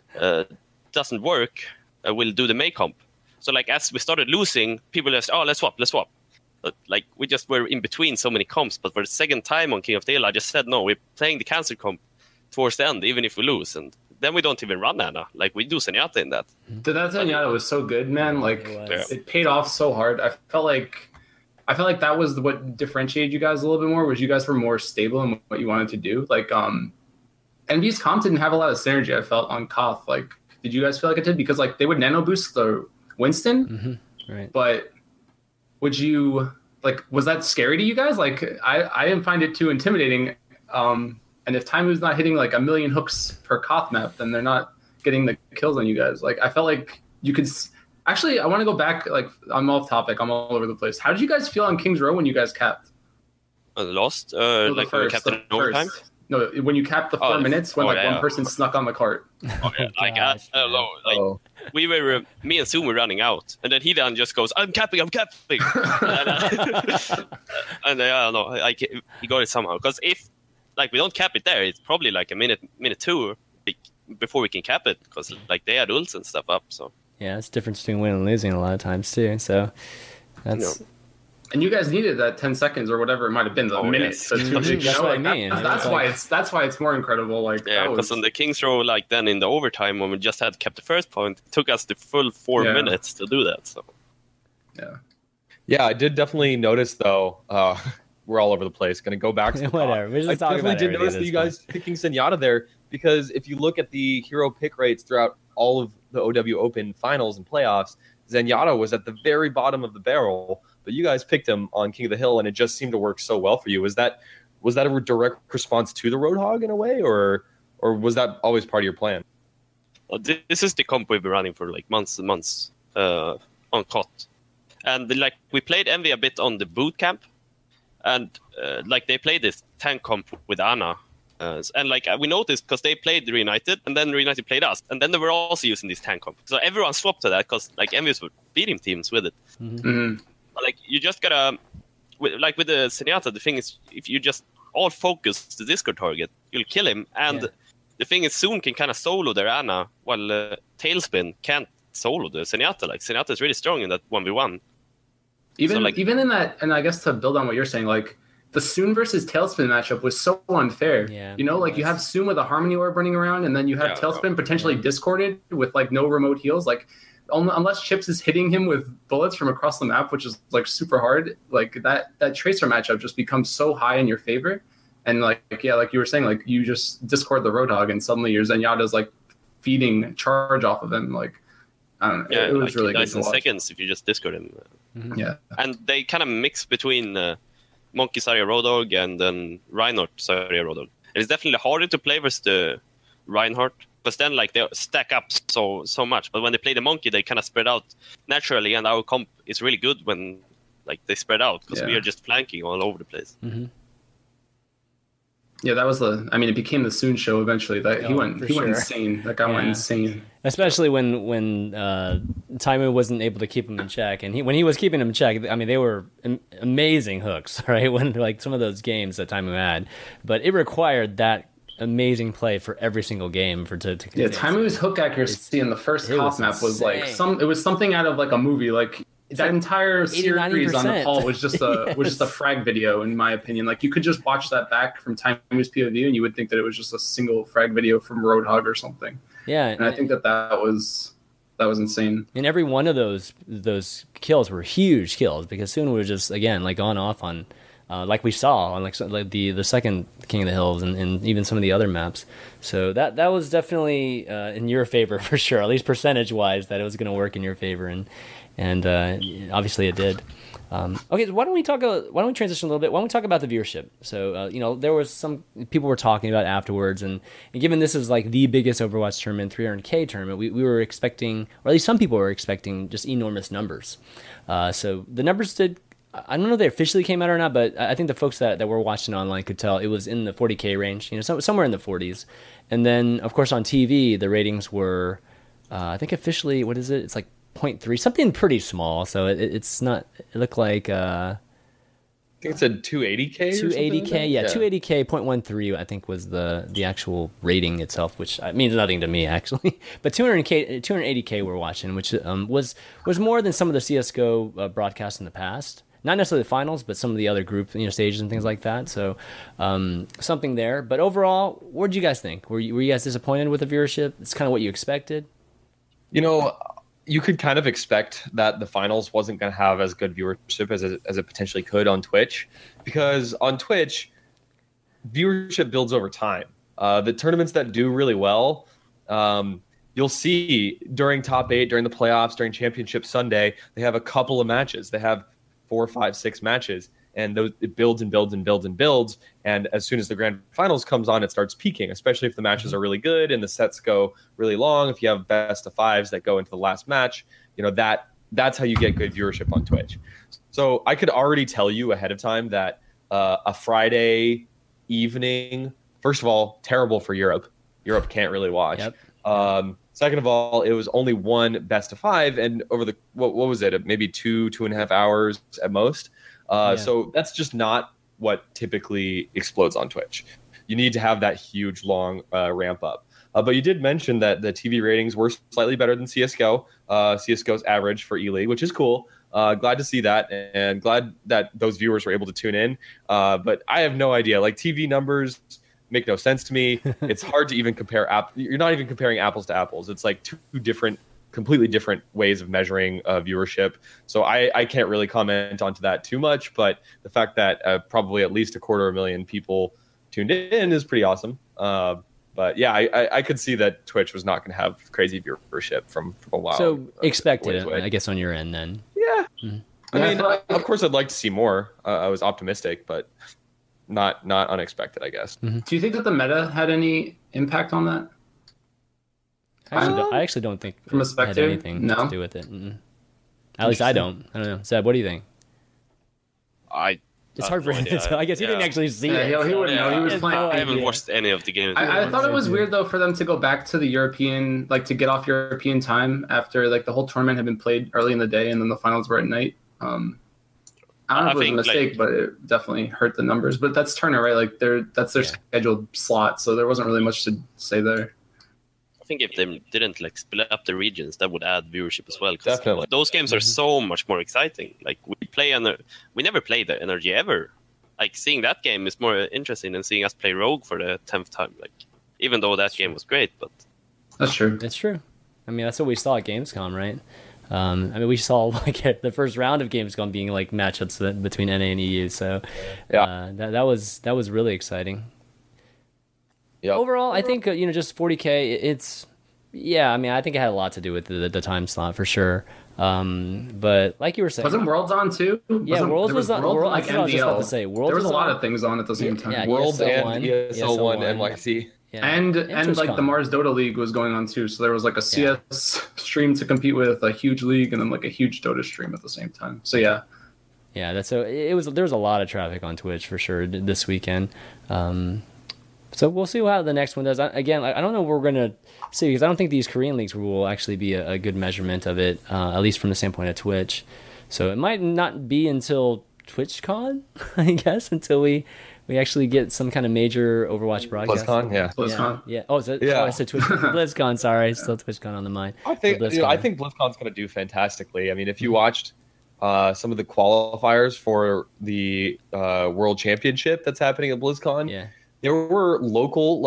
doesn't work, we'll do the Mei comp. So like as we started losing, people just let's swap. But like we just were in between so many comps. But for the second time on King of the Hill, I just said no, we're playing the cancer comp towards the end, even if we lose, and then we don't even run Ana. Like we do Zenyatta in that. That Zenyatta was so good, man. Like it paid off so hard. I felt like that was what differentiated you guys a little bit more. Was you guys were more stable in what you wanted to do. Like Envy's comp didn't have a lot of synergy. I felt on Koth. Like, did you guys feel like it did? Because like they would nano boost the Winston, right? But would you like? Was that scary to you guys? Like, I didn't find it too intimidating. And if Taimu's not hitting like a million hooks per Koth map, then they're not getting the kills on you guys. Like I felt like you could. Actually, I want to go back. Like I'm off topic. I'm all over the place. How did you guys feel on Kings Row when you guys capped? Lost? No, Like when we kept it in overtime? No, when you capped the 4 minutes when one person snuck on the cart. Oh, yeah. Like, I don't know. Like, we were, me and Zoom were running out, and then he then just goes, I'm capping. And I don't know, like, he got it somehow. Because if, like, we don't cap it there, it's probably like a minute two before we can cap it, because, like, they had ults and stuff up, so. Yeah, it's the difference between winning and losing a lot of times, too, so that's... And you guys needed that 10 seconds or whatever it might have been, the minute. Yes. That's what I mean. That's why it's more incredible. Like because on the Kings Row, like then in the overtime when we just had kept the first point, it took us the full 4 minutes to do that. So yeah, I did definitely notice though. We're all over the place. Going to go back to the whatever. I definitely did notice that you guys picking Zenyatta there, because if you look at the hero pick rates throughout all of the OW Open finals and playoffs, Zenyatta was at the very bottom of the barrel. But you guys picked him on King of the Hill, and it just seemed to work so well for you. Was that a direct response to the Roadhog in a way, or was that always part of your plan? Well, this is the comp we've been running for like months and months on COT. And like we played Envy a bit on the boot camp, and like they played this tank comp with Ana. And like we noticed because they played Reunited, and then Reunited played us, and then they were also using this tank comp. So everyone swapped to that because like Envious were beating teams with it. Mm-hmm. Like you just gotta, like with the Zenyatta, the thing is, if you just all focus the Discord target, you'll kill him. And the thing is, Soon can kind of solo their Ana, while Tailspin can't solo the Zenyatta. Like Zenyatta is really strong in that 1v1. Even in that, and I guess to build on what you're saying, like the Soon versus Tailspin matchup was so unfair. Yeah, you know, like you have Soon with a Harmony Orb running around, and then you have Tailspin potentially discorded with like no remote heals, like. Unless Chips is hitting him with bullets from across the map, which is like super hard, like that Tracer matchup just becomes so high in your favor. And like you were saying, like you just discord the Roadhog and suddenly your Zenyatta's like feeding charge off of him. Like I don't know, it was really good to watch. Seconds if you just discord him. Mm-hmm. Yeah, and they kind of mix between Monkey Zarya Roadhog and then Reinhardt Zarya Roadhog. It's definitely harder to play versus the Reinhardt. Because then, like, they stack up so much. But when they play the Monkey, they kind of spread out naturally. And our comp is really good when, like, they spread out. Because we are just flanking all over the place. Mm-hmm. Yeah, that was it became the Soon show eventually. He went insane. That guy went insane. Especially when Taimu wasn't able to keep him in check. And when he was keeping him in check, I mean, they were amazing hooks, right? When, like, some of those games that Taimu had. But it required that amazing play for every single game Taimu's hook accuracy in the first top map was like it was something out of like a movie. Like that entire series on Nepal was just a frag video, in my opinion. Like you could just watch that back from Taimu's POV and you would think that it was just a single frag video from Roadhog or something. Yeah, and I think that was insane. And every one of those kills were huge kills, because Soon was just again like on off on. Like we saw on like the second King of the Hills and even some of the other maps. So that was definitely in your favor for sure, at least percentage wise, that it was going to work in your favor, and obviously it did. Okay, so why don't we transition a little bit? Why don't we talk about the viewership? So there was some people were talking about afterwards, and given this is like the biggest Overwatch tournament, 300K tournament, we were expecting, or at least some people were expecting, just enormous numbers. So the numbers did. I don't know if they officially came out or not, but I think the folks that were watching online could tell it was in the 40K range, somewhere in the 40s. And then, of course, on TV, the ratings were, I think officially, what is it? It's like 0.3, something pretty small. So it's not, it looked like... I think it said 280K 280K, like yeah, 280K, 0.13, I think was the actual rating itself, which means nothing to me, actually. But 280K we're watching, which was more than some of the CSGO broadcasts in the past. Not necessarily the finals, but some of the other group stages and things like that. So something there. But overall, what did you guys think? Were you guys disappointed with the viewership? It's kind of what you expected? You could kind of expect that the finals wasn't going to have as good viewership as it potentially could on Twitch. Because on Twitch, viewership builds over time. The tournaments that do really well, you'll see during top 8, during the playoffs, during Championship Sunday, they have a couple of matches. They have 4, 5, 6 matches. and it builds and builds and builds and builds. And as soon as the grand finals comes on, it starts peaking, especially if the matches are really good and the sets go really long. If you have best of fives that go into the last match, that's how you get good viewership on Twitch. So I could already tell you ahead of time that a Friday evening, first of all, terrible for Europe. Europe can't really watch. Yep. Second of all, it was only one best of five, and over the what was it? Maybe 2.5 hours at most. So that's just not what typically explodes on Twitch. You need to have that huge long ramp up. But you did mention that the TV ratings were slightly better than CSGO. CSGO's average for E-League, which is cool. Glad to see that, and glad that those viewers were able to tune in. But I have no idea. Like, TV numbers make no sense to me. It's hard to even compare. You're not even comparing apples to apples. It's like two completely different ways of measuring viewership. So I can't really comment onto that too much. But the fact that probably at least 250,000 people tuned in is pretty awesome. But yeah, I could see that Twitch was not going to have crazy viewership from a while. So expected it, I guess, on your end then. Yeah. Mm-hmm. I mean, of course, I'd like to see more. I was optimistic, but not unexpected, I guess. Mm-hmm. Do you think that the meta had any impact on that? I actually don't think from a it had spectator, anything to do with it. At least I don't. I don't know. Seb, what do you think? It's hard for him to tell. I guess he didn't actually see it. He wouldn't know. He was playing. I haven't watched any of the games. I thought it was weird though for them to go back to the European, like to get off European time after like the whole tournament had been played early in the day and then the finals were at night. I don't know if it was a mistake, but it definitely hurt the numbers. But that's Turner, right? Like that's their scheduled slot, so there wasn't really much to say there. I think if they didn't like split up the regions, that would add viewership as well. Definitely, those games are so much more exciting. Like we never played the Energy ever. Like seeing that game is more interesting than seeing us play Rogue for the 10th time. Like even though that game was great, but that's true. It's true. I mean, that's what we saw at Gamescom, right? I mean, we saw like the first round of Gamescom being like matchups between NA and EU. So yeah, that was really exciting. Yeah. Overall, I think just 40K. It's I mean, I think it had a lot to do with the time slot for sure. But like you were saying, wasn't Worlds on too? Yeah, Worlds was on. World, I was just about to say, Worlds there was a lot on. of things on at the same time. Yeah, Worlds and ESL ESL1 NYC. Yeah. And TwitchCon. like the Mars Dota League was going on too, so there was like a CS stream to compete with, a huge league, and then like a huge Dota stream at the same time. So yeah, there was a lot of traffic on Twitch for sure this weekend. So we'll see how the next one does. I don't know what we're gonna see because I don't think these Korean leagues will actually be a good measurement of it, at least from the standpoint of Twitch. So it might not be until TwitchCon, I guess, until we actually get some kind of major Overwatch broadcast. BlizzCon, yeah. BlizzCon. Yeah. Oh, is it? Yeah. Oh, I said Twitch. BlizzCon. Sorry, still TwitchCon on the mind. I think BlizzCon's going to do fantastically. I mean, if you watched some of the qualifiers for the World Championship that's happening at BlizzCon, there were local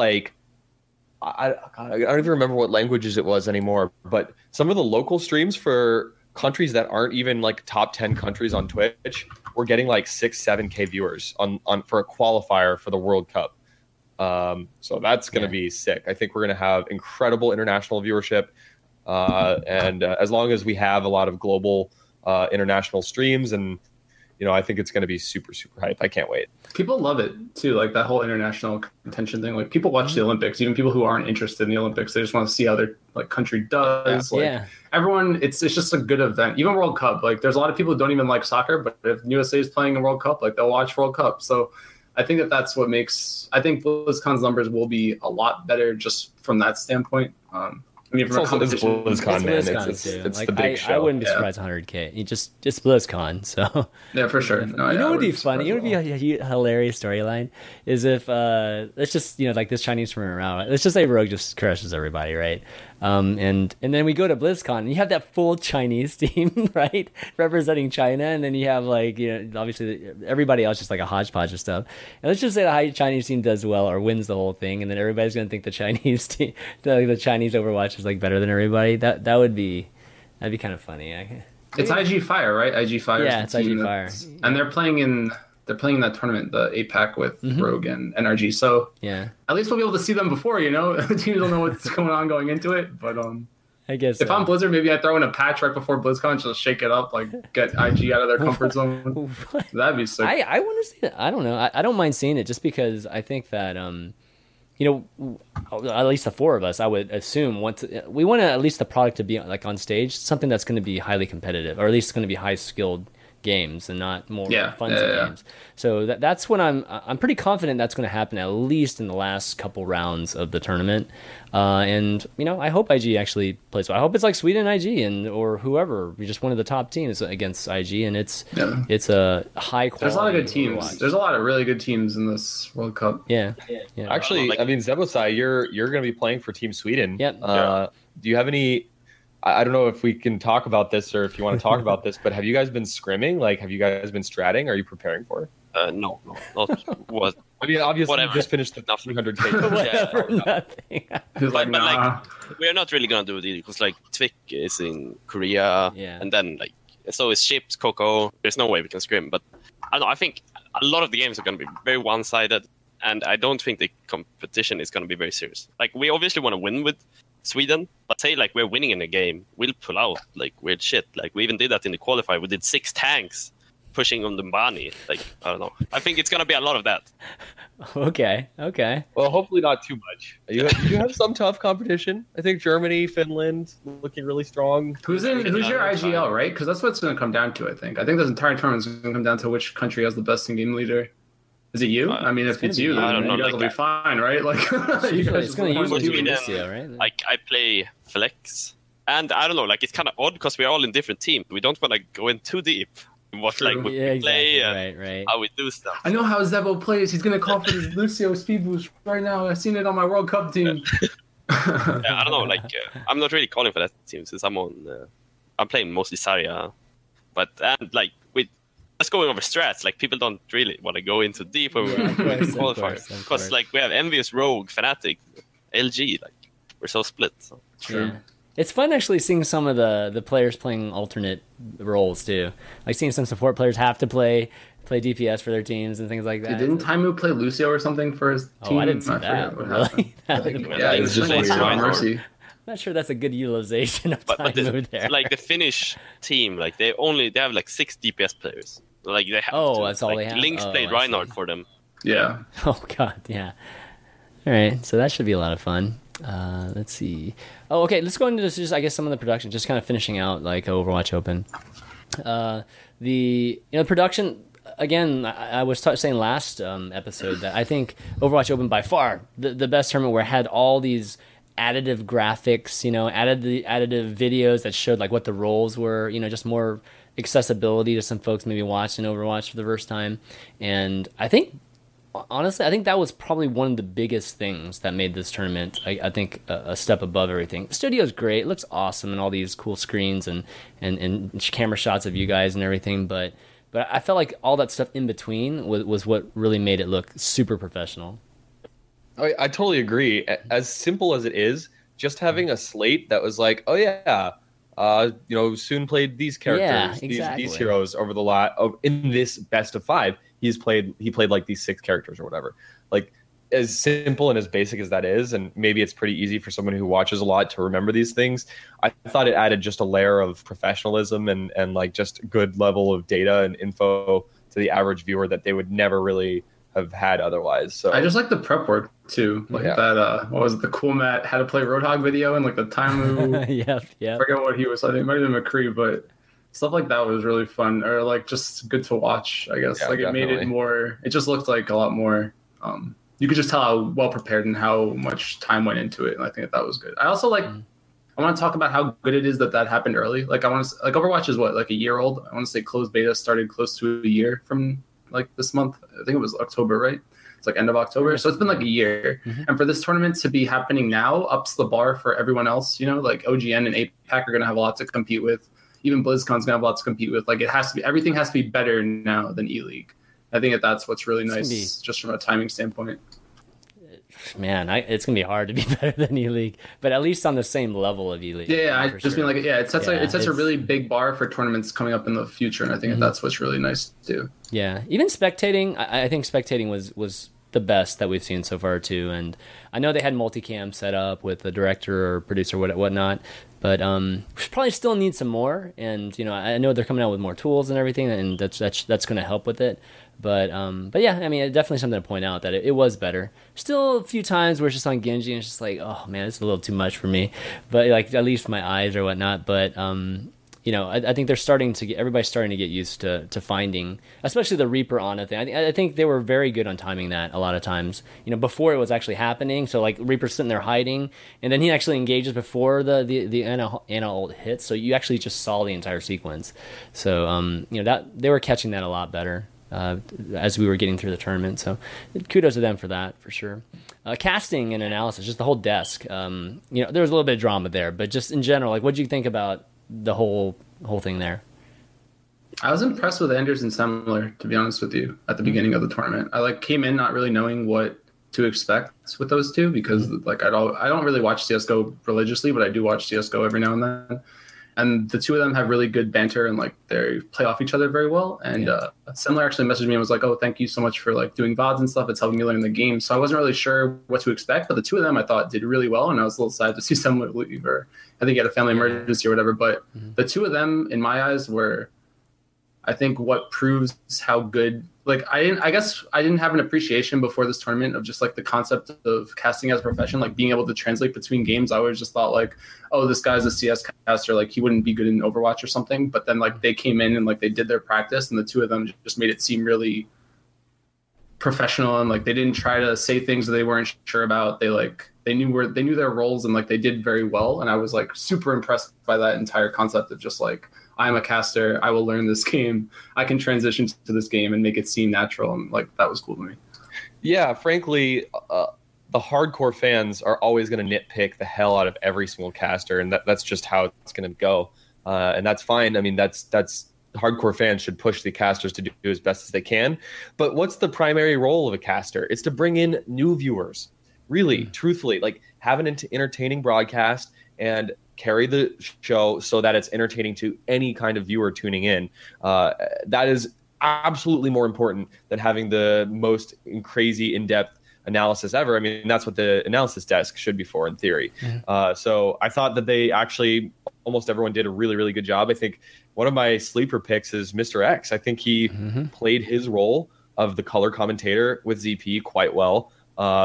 I don't even remember what languages it was anymore, but some of the local streams for countries that aren't even like top 10 countries on Twitch were getting like 6-7K viewers on for a qualifier for the World Cup. So that's going to be sick. I think we're going to have incredible international viewership. And as long as we have a lot of global international streams, and I think it's going to be super, super hype. I can't wait. People love it too, like that whole international contention thing. Like people watch the Olympics, even people who aren't interested in the Olympics, they just want to see how their country does. Everyone, it's just a good event. Even World Cup, like there's a lot of people who don't even like soccer, but if USA is playing a World Cup, like they'll watch World Cup. So I think that's what makes. I think BlizzCon's numbers will be a lot better just from that standpoint. I mean, from a competition, BlizzCon, man. It's like, the big show. I wouldn't be surprised 100K. Just BlizzCon. So yeah, for sure. No, what would be funny? It would be a hilarious storyline. Is if let's just like this Chinese tournament around. Let's just say Rogue just crushes everybody, right? And then we go to BlizzCon and you have that full Chinese team, right, representing China, and then you have obviously everybody else just like a hodgepodge of stuff. And let's just say the Chinese team does well or wins the whole thing, and then everybody's gonna think the Chinese team, the Chinese Overwatch is like better than everybody. That'd be kind of funny. It's IG Fire, right? IG Fire. Yeah, it's IG Fire, and they're playing in that tournament, the 8-pack with Rogue and NRG. So yeah, at least we'll be able to see them before, the teams don't know what's going on going into it. But I guess If I'm Blizzard, maybe I throw in a patch right before BlizzCon, just shake it up, like get IG out of their comfort zone. That'd be sick. I want to see it. I don't know. I don't mind seeing it just because I think that you know, at least the four of us, I would assume we want at least the product to be like on stage, something that's going to be highly competitive, or at least going to be high skilled games and not more funsy games. So that's when I'm pretty confident that's going to happen at least in the last couple rounds of the tournament. And you know, I hope IG actually plays well. I hope it's like Sweden IG or whoever, just one of the top teams against IG, and it's a high quality. There's a lot of good teams. There's a lot of really good teams in this World Cup. Yeah. Actually, I mean, Zebosai, you're going to be playing for Team Sweden. Yep. Do you have any? I don't know if we can talk about this or if you want to talk about this, but have you guys been scrimming? Like, have you guys been stratting? Are you preparing for it? No, not what. I mean, obviously, Whatever. you just finished the 300K. Whatever, nothing. But like, we're not really gonna do it because like Tvik is in Korea, and then like so is Ships, Coco. There's no way we can scrim. But I don't know. I think a lot of the games are gonna be very one-sided, and I don't think the competition is gonna be very serious. Like, we obviously want to win with Sweden, but say like we're winning in a game, we'll pull out like weird shit. Like we even did that in the qualifier. We did 6 tanks pushing on Dumbani. Like, I don't know. I think it's gonna be a lot of that. Okay. Well, hopefully not too much. You have some tough competition. I think Germany, Finland, looking really strong. Who's your IGL, right? Because that's what it's going to come down to. I think this entire tournament is going to come down to which country has the best in-game leader. Is it you? I mean, if it's you, then you guys will be fine, right? Like, it's going to usually be Lucio, right? Like, I play Flex, and I don't know. Like, it's kind of odd because we're all in different teams. We don't want to go in too deep. What True. like we play and right. how we do stuff. I know how Zebo plays. He's gonna call for his Lucio speed boost right now. I've seen it on my World Cup team. I don't know. Like I'm not really calling for that team since I'm on. I'm playing mostly Zarya, but like with us going over strats, like people don't really want to go into deep when we're qualifiers because like we have Envious, Rogue, Fnatic, LG. Like we're so split. So. True. Yeah. It's fun actually seeing some of the players playing alternate roles too. Like seeing some support players have to play DPS for their teams and things like that. Didn't Taimu play Lucio or something for his team? Oh, I didn't see that. Really? Yeah, he was just playing Mercy. I'm not sure that's a good utilization of Taimu there. Like the Finnish team, like they have like 6 DPS players. Like they have. That's all they have. Lynx played Reinhardt for them. Yeah. Oh god, yeah. All right, so that should be a lot of fun. Let's see. Oh, okay. Let's go into this. Just I guess some of the production. Just kind of finishing out like Overwatch Open. The production again. I was saying last episode that I think Overwatch Open by far the best tournament where it had all these additive graphics. Added the additive videos that showed like what the roles were. Just more accessibility to some folks maybe watching Overwatch for the first time. And I think. Honestly, I think that was probably one of the biggest things that made this tournament, I think, a step above everything. The studio's great. It looks awesome and all these cool screens and camera shots of you guys and everything. But I felt like all that stuff in between was what really made it look super professional. I totally agree. As simple as it is, just having a slate that was like, oh, yeah, Soon played these characters, these heroes over the lot in this best of 5. He played like these 6 characters or whatever. Like as simple and as basic as that is, and maybe it's pretty easy for someone who watches a lot to remember these things. I thought it added just a layer of professionalism and like just good level of data and info to the average viewer that they would never really have had otherwise. So I just like the prep work too, like that. What was it? The Cool Matt how to play Roadhog video and like the Taimu. yeah. I forget what he was. I think it might have been McCree, but. Stuff like that was really fun, or like just good to watch, I guess. Like it made it more. It just looked like a lot more. You could just tell how well prepared and how much time went into it, and I think that was good. I also like. I want to talk about how good it is that happened early. Like I want to like Overwatch is what, like a year old. I want to say closed beta started close to a year from like this month. I think it was October, right? It's like end of October, so it's been like a year. And for this tournament to be happening now, ups the bar for everyone else. Like OGN and APAC are going to have a lot to compete with. Even BlizzCon's gonna have a lot to compete with. Like it has to be, everything has to be better now than E-League. I think that's what's really nice, just from a timing standpoint. Man, it's gonna be hard to be better than E-League, but at least on the same level of E-League. Yeah, I just mean like it sets a really big bar for tournaments coming up in the future, and I think that's what's really nice too. Yeah, even spectating, I think spectating was the best that we've seen so far too. And I know they had multicam set up with the director or producer or whatnot. But we probably still need some more, and I know they're coming out with more tools and everything, and that's going to help with it. But yeah, I mean, definitely something to point out that it was better. Still a few times where it's just on Genji and it's just like, oh man, it's a little too much for me. But like at least my eyes or whatnot. But I think everybody's starting to get used to finding, especially the Reaper Ana thing. I think they were very good on timing that a lot of times. Before it was actually happening. So like Reaper's sitting there hiding, and then he actually engages before the Ana ult hits. So you actually just saw the entire sequence. So that they were catching that a lot better. As we were getting through the tournament. So kudos to them for that, for sure. Casting and analysis, just the whole desk. There was a little bit of drama there, but just in general, like, what did you think about the whole thing there? I was impressed with Anders and Semler, to be honest with you, at the beginning of the tournament. I came in not really knowing what to expect with those two because I don't really watch CSGO religiously, but I do watch CSGO every now and then. And the two of them have really good banter and they play off each other very well. And Semler actually messaged me and was like, "Oh, thank you so much for doing VODs and stuff. It's helping me learn the game." So I wasn't really sure what to expect, but the two of them I thought did really well. And I was a little sad to see Semler leave, or I think he had a family emergency or whatever. But the two of them, in my eyes, were, I think, what proves how good. I guess I didn't have an appreciation before this tournament of just the concept of casting as a profession, being able to translate between games. I always just thought oh, this guy's a CS caster, he wouldn't be good in Overwatch or something. But then they came in and they did their practice, and the two of them just made it seem really professional, and they didn't try to say things that they weren't sure about. They knew their roles, and they did very well. And I was super impressed by that entire concept of just I'm a caster. I will learn this game. I can transition to this game and make it seem natural. And that was cool to me. Yeah, frankly, the hardcore fans are always going to nitpick the hell out of every single caster, and that's just how it's going to go. And that's fine. I mean, that's hardcore fans should push the casters to do as best as they can. But what's the primary role of a caster? It's to bring in new viewers. Really, truthfully, have an entertaining broadcast and carry the show so that it's entertaining to any kind of viewer tuning in. That is absolutely more important than having the most crazy in-depth analysis ever. I mean, that's what the analysis desk should be for in theory. So I thought that they actually, almost everyone did a really, really good job. I think one of my sleeper picks is Mr. X. I think he played his role of the color commentator with ZP quite well.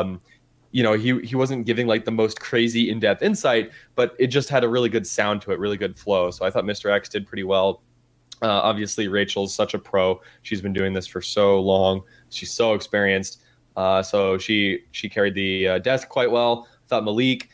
He wasn't giving the most crazy in-depth insight, but it just had a really good sound to it, really good flow. So I thought Mr. X did pretty well. Obviously, Rachel's such a pro. She's been doing this for so long. She's so experienced. So she carried the desk quite well. I thought Malik,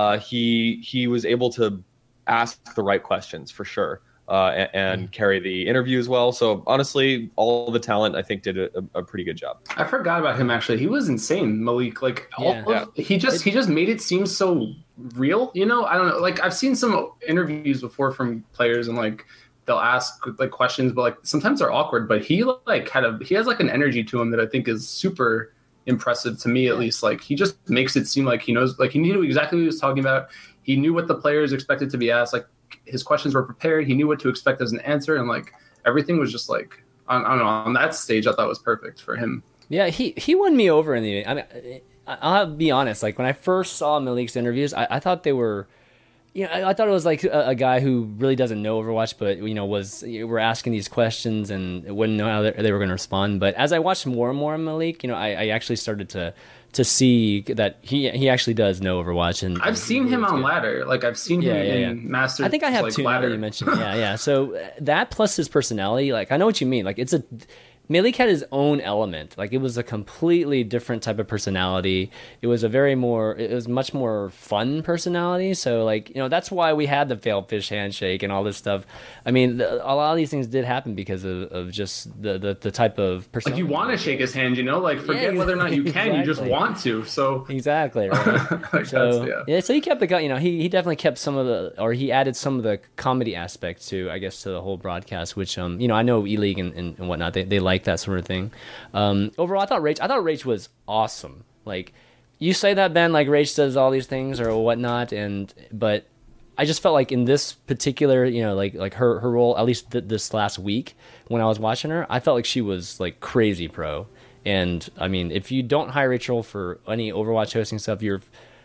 he was able to ask the right questions for sure. And carry the interview as well. So honestly, all the talent I think did a pretty good job. I forgot about him actually. He was insane, Malik. He just made it seem so real. I don't know. I've seen some interviews before from players, and they'll ask questions, but sometimes they're awkward. But he he has an energy to him that I think is super impressive to me, at least. He just makes it seem like he knows. He knew exactly what he was talking about. He knew what the players expected to be asked. His questions were prepared. He knew what to expect as an answer, and everything was just I don't know, on that stage. I thought was perfect for him. Yeah, he won me over in the. I mean, I'll be honest. When I first saw Malik's interviews, I thought they were. I thought it was a guy who really doesn't know Overwatch, but we're asking these questions and wouldn't know how they were going to respond. But as I watched more and more of Malik, I actually started to see that he actually does know Overwatch, and I've seen him on ladder. I've seen him in Masters. I think I have too. Ladder. You mentioned, yeah. So that plus his personality, I know what you mean. Malik had his own element. It was a completely different type of personality. It was much more fun personality. So that's why we had the failed fish handshake and all this stuff. I mean, a lot of these things did happen because of just the type of personality. You want to shake his hand, forget whether or not you can, exactly. You just want to. So exactly. Right? So he kept the he definitely kept he added some of the comedy aspect to, I guess, to the whole broadcast, which I know E-League and whatnot, they like that sort of thing. Overall, I thought Rach was awesome. You say that, Ben, Rach does all these things or whatnot, but I just felt in this particular, her role, at least this last week when I was watching her, I felt she was crazy pro. And I mean, if you don't hire Rachel for any Overwatch hosting stuff, you're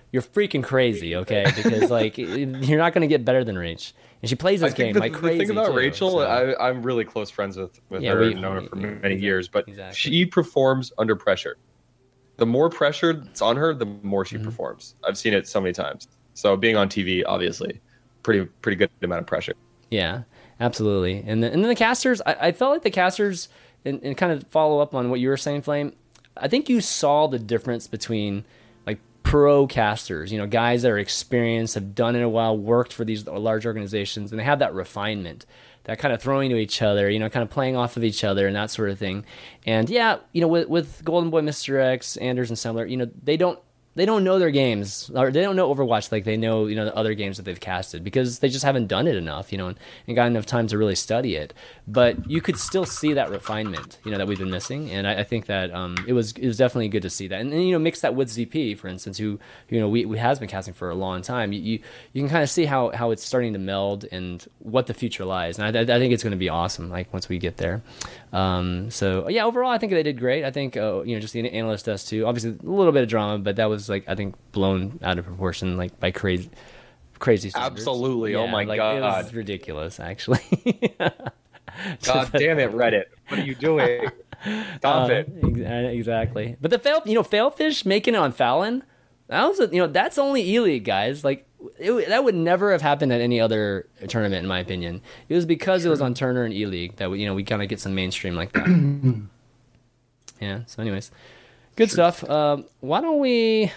you're freaking crazy, okay? Because like you're not going to get better than Rach. And she plays this game like crazy. The thing about too, Rachel, so. I'm really close friends with Yeah, her. I've known her for many years, but she performs under pressure. The more pressure that's on her, the more she performs. I've seen it so many times. So being on TV, obviously, pretty good amount of pressure. Yeah, absolutely. And then the casters, I felt like the casters, and kind of follow up on what you were saying, Flame, I think you saw the difference between like pro casters, you know, guys that are experienced, have done it a while, worked for these large organizations, and they have that refinement, that kind of throwing to each other, you know, kind of playing off of each other and that sort of thing. And yeah, you know, with Golden Boy, Mr. X, Anders, and Semmler, you know, they don't know their games, or they don't know Overwatch like they know, you know, the other games that they've casted, because they just haven't done it enough, you know, and got enough time to really study it. But you could still see that refinement, you know, that we've been missing, and I think that it was definitely good to see that. And then, you know, mix that with ZP, for instance, who, you know, we has been casting for a long time. You can kind of see how it's starting to meld and what the future lies, and I think it's going to be awesome, like once we get there. So yeah, overall, I think they did great. I think you know, just the analyst does too. Obviously, a little bit of drama, but that was like, I think, blown out of proportion, like by crazy standards. Absolutely. Yeah, Oh my like, god, it was ridiculous, actually. God damn it, Reddit! What are you doing? Stop it. Exactly. But the Failfish making it on Fallon, that was that's only E-League, guys. Like that would never have happened at any other tournament, in my opinion. It was because it was on Turner and E-League that we kind of get some mainstream like that. Yeah. So, anyways, good stuff. Why don't we?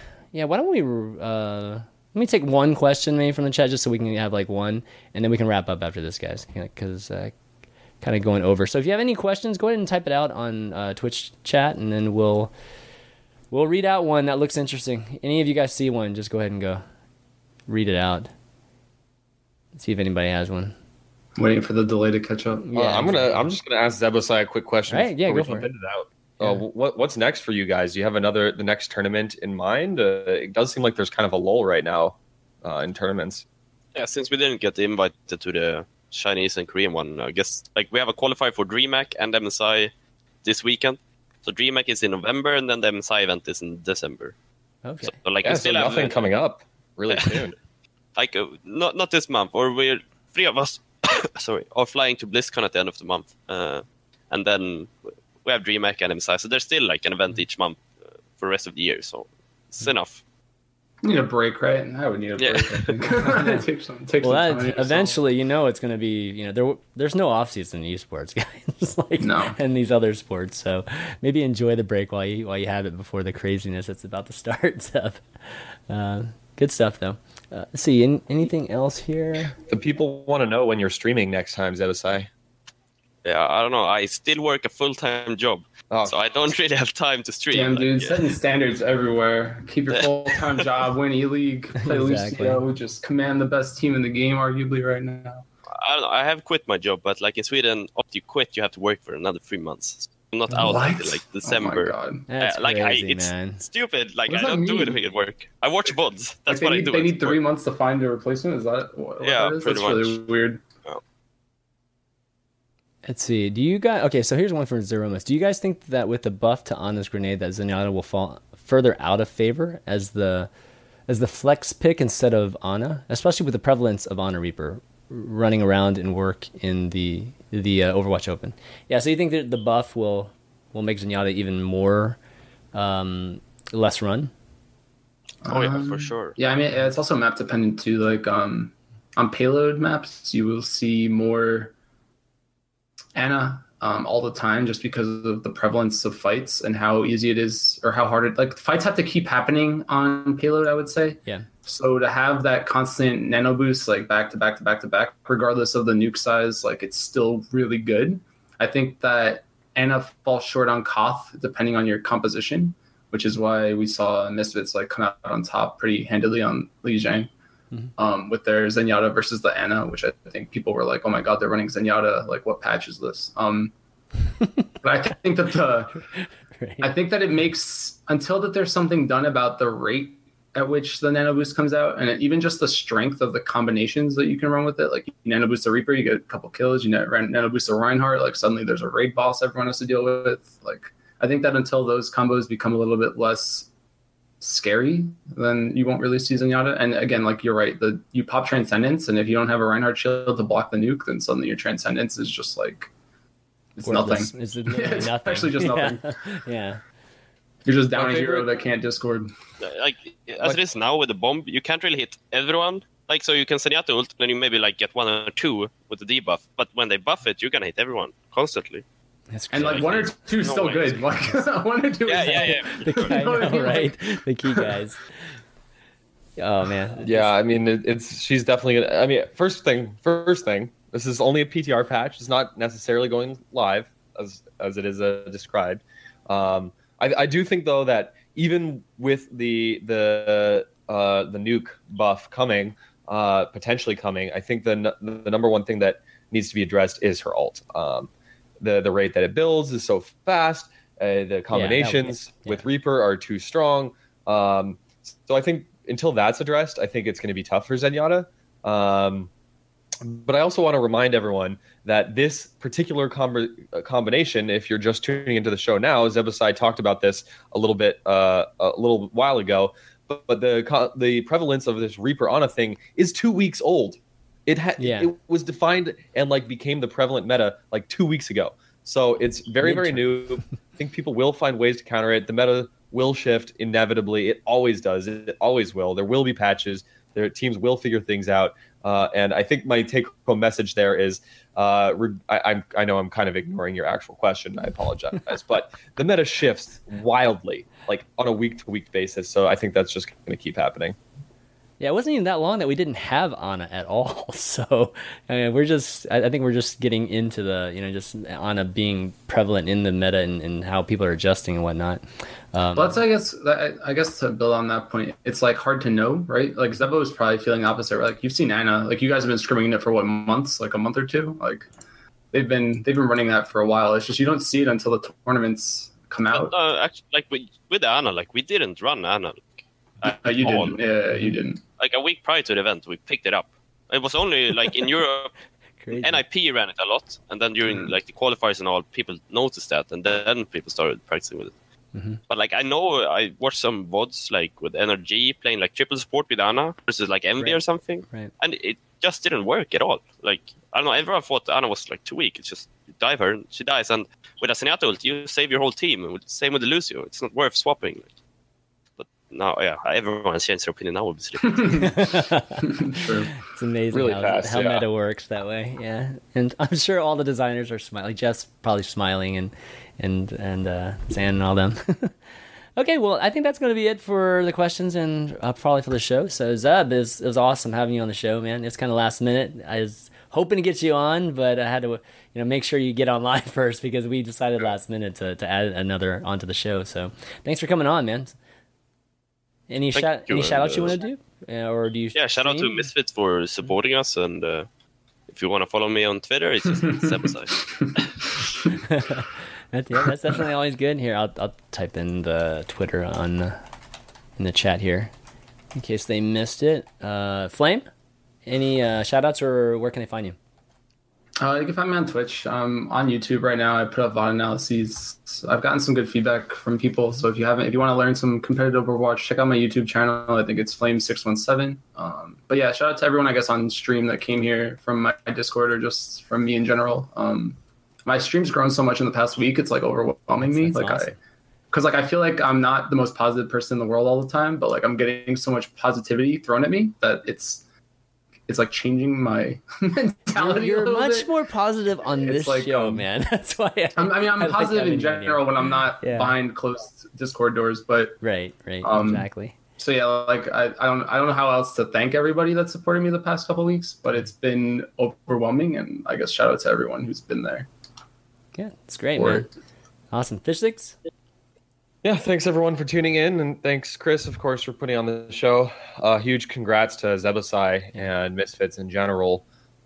Let me take one question maybe from the chat, just so we can have like one, and then we can wrap up after this, guys, because kind of going over. So if you have any questions, go ahead and type it out on Twitch chat, and then we'll read out one that looks interesting. Any of you guys see one, just go ahead and go read it out. See if anybody has one. Waiting for the delay to catch up. Yeah, I'm just gonna ask Zebosai a quick question. Right, yeah, go for it. What's next for you guys? Do you have the next tournament in mind? It does seem like there's kind of a lull right now in tournaments. Yeah, since we didn't get invited to the Chinese and Korean one, I guess like we have a qualifier for DreamHack and MSI this weekend. So DreamHack is in November, and then the MSI event is in December. Okay. So like, we still have nothing coming up really soon. Like not this month, or we're three of us. Sorry, are flying to BlizzCon at the end of the month, and then we have DreamHack and MSI. So there's still like an event each month for the rest of the year. So it's enough. Need a break, right? I would need a break. I think. It takes some time. Eventually, it's going to be, there's no off season in esports, guys, like no, and these other sports. So maybe enjoy the break while you have it before the craziness that's about to start. Good stuff, though. Let's see, anything else here? The people want to know when you're streaming next time, Zebosai. Yeah, I don't know. I still work a full-time job, so I don't really have time to stream. Damn, dude, setting standards everywhere. Keep your full-time job, win E-League, play Lucio, just command the best team in the game, arguably, right now. I don't know. I have quit my job, but like in Sweden, after you quit, you have to work for another 3 months. I'm not out until like December. Oh my God. That's crazy, man. Stupid. Like, I don't do anything at work. I watch VODs. That's what I do. They need 3 months to find a replacement? Is that what yeah, it is? pretty That's much. really weird. Let's see. Do you guys... Okay, so here's one for Zeromus. Do you guys think that with the buff to Ana's grenade, that Zenyatta will fall further out of favor as the flex pick instead of Ana, especially with the prevalence of Ana Reaper running around and work in the Overwatch Open? Yeah, so you think that the buff will make Zenyatta even more less run? Oh yeah, for sure. Yeah, I mean, it's also map dependent too. Like on payload maps, you will see more Ana all the time, just because of the prevalence of fights and how easy it is, or how hard it. Like, fights have to keep happening on payload, I would say. Yeah. So to have that constant nano boost, like back to back to back to back, regardless of the nuke size, like, it's still really good. I think that Ana falls short on Koth depending on your composition, which is why we saw Misfits like come out on top pretty handily on Li Jiang. With their Zenyatta versus the Ana, which I think people were like, "Oh my god, they're running Zenyatta! Like, what patch is this?" But I think that I think that it makes, until that there's something done about the rate at which the nano boost comes out, and even just the strength of the combinations that you can run with it. Like, you nano boost a Reaper, you get a couple kills. You nano boost a Reinhardt, like suddenly there's a raid boss everyone has to deal with. Like, I think that until those combos become a little bit less scary, then you won't really see Zenyatta. And again, like you're right, you pop Transcendence, and if you don't have a Reinhardt shield to block the nuke, then suddenly your Transcendence is just like it's Worthless. nothing. It's literally It's nothing. actually just nothing. Yeah. You're just down My a hero favorite- that can't Discord. Like as it is now with the bomb, you can't really hit everyone. Like so, you can Zenyatta ult, then you maybe like get 1 or 2 with the debuff. But when they buff it, you're gonna hit everyone constantly. That's And crazy. like 1 or 2 is No still way. good. Like 1 or 2 Yeah, is yeah. The key, I know, right? The key guys. Oh man. Yeah, I mean, she's definitely gonna. I mean, first thing. This is only a PTR patch. It's not necessarily going live as it is described. I do think though that even with the nuke buff coming, potentially coming, I think the number one thing that needs to be addressed is her ult. The rate that it builds is so fast. The combinations with Reaper are too strong. So I think until that's addressed, I think it's going to be tough for Zenyatta. But I also want to remind everyone that this particular combination, if you're just tuning into the show now, Zebasai talked about this a little while ago, but the prevalence of this Reaper Ana thing is 2 weeks old. It was defined and like became the prevalent meta like 2 weeks ago. So it's very, very new. I think people will find ways to counter it. The meta will shift inevitably. It always does. It always will. There will be patches. Their teams will figure things out. And I think my take-home message there is, I know I'm kind of ignoring your actual question. I apologize, but the meta shifts wildly, like on a week-to-week basis. So I think that's just going to keep happening. Yeah, it wasn't even that long that we didn't have Ana at all. So I mean, I think we're just getting into the, just Ana being prevalent in the meta and how people are adjusting and whatnot. But I guess to build on that point, it's like hard to know, right? Like Zebo is probably feeling the opposite. Right? Like you've seen Ana, like you guys have been scrimming it for what months, like a month or two. Like they've been running that for a while. It's just you don't see it until the tournaments come out. Actually, like with Ana, like we didn't run Ana. You didn't. Yeah, you didn't. Like a week prior to the event, we picked it up. It was only like in Europe, Crazy. NIP ran it a lot, and then during like the qualifiers and all, people noticed that, and then people started practicing with it. Mm-hmm. But like I know I watched some VODs like with NRG playing like triple support with Ana versus like Envy or something, Right. and it just didn't work at all. Like I don't know, everyone thought Ana was like too weak. It's just you dive her and she dies, and with a Zenyatta ult you save your whole team. Same with the Lucio, it's not worth swapping. But now, yeah, everyone has changed their opinion now, obviously. True. It's amazing Really how fast, yeah. meta works that way. Yeah, and I'm sure all the designers are smiling. Jeff's probably smiling, and Zan and all them. Okay, well, I think that's going to be it for the questions and probably for the show. So Zeb, it was awesome having you on the show, man. It's kind of last minute. I was hoping to get you on, but I had to make sure you get on live first because we decided last minute to add another onto the show. So thanks for coming on, man. Any shout outs you want to do, or do you? Yeah, shout out to Misfits for supporting us, and if you want to follow me on Twitter, it's just Zebasai. That's definitely always good. Here, I'll type in the Twitter in the chat here, in case they missed it. Flame, any shout outs, or where can they find you? You can find me on Twitch. On YouTube right now. I put up VOD analyses. I've gotten some good feedback from people. So if you want to learn some competitive Overwatch, check out my YouTube channel. I think it's Flame617. But yeah, shout out to everyone I guess on stream that came here from my Discord or just from me in general. My stream's grown so much in the past week. It's like overwhelming me. That's awesome. Because I feel like I'm not the most positive person in the world all the time, but like I'm getting so much positivity thrown at me that it's like changing my mentality. You're a little much bit. more positive on It's this like, show, man. That's why I'm I like positive having in you here. general when I'm not Yeah. behind closed Discord doors, but Right, exactly. so yeah, like I don't know how else to thank everybody that supported me the past couple weeks, but it's been overwhelming, and I guess shout out to everyone who's been there. Yeah, it's great, for man. it. Awesome. Fish Sticks? Yeah, thanks everyone for tuning in, and thanks Chris, of course, for putting on the show. Huge congrats to Zebasai and Misfits in general.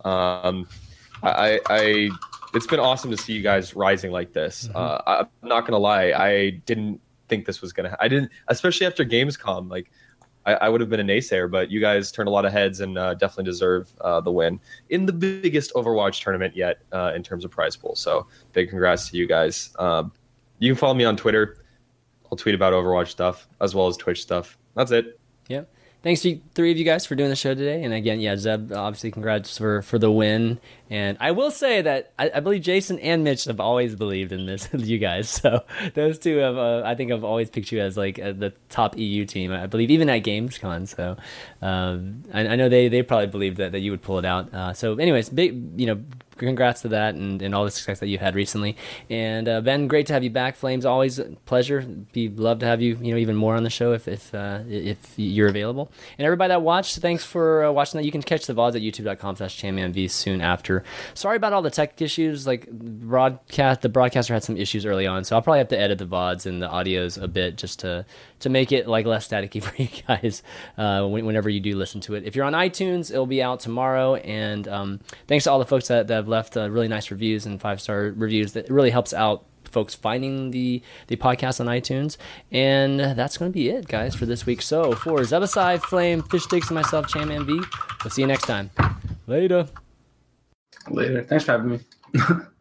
It's been awesome to see you guys rising like this. I'm not gonna lie, I didn't think this was gonna. I didn't, especially after Gamescom. Like, I would have been a naysayer, but you guys turned a lot of heads and definitely deserve the win in the biggest Overwatch tournament yet in terms of prize pool. So big congrats to you guys. You can follow me on Twitter. I'll tweet about Overwatch stuff as well as Twitch stuff. That's it. Yeah. Thanks to three of you guys for doing the show today. And again, yeah, Zeb, obviously congrats for the win. And I will say that I believe Jason and Mitch have always believed in this, you guys. So those two have, I think I've always picked you as like the top EU team, I believe, even at Gamescom. So I know they probably believed that you would pull it out. So anyways, congrats to that and all the success that you've had recently. And Ben, great to have you back. Flames, always a pleasure. Love to have you, even more on the show if you're available. And everybody that watched, thanks for watching that. You can catch the VODs at youtube.com/ChanManV soon after. Sorry about all the tech issues. Like the broadcaster had some issues early on, so I'll probably have to edit the VODs and the audios a bit just to make it like less staticky for you guys whenever you do listen to it. If you're on iTunes, it'll be out tomorrow. And thanks to all the folks that have left really nice reviews and 5-star reviews. That really helps out folks finding the podcast on iTunes. And that's going to be it, guys, for this week. So for Zebasai, Flame, Fish Sticks, and myself, ChanManV, we'll see you next time. Later. Thanks for having me.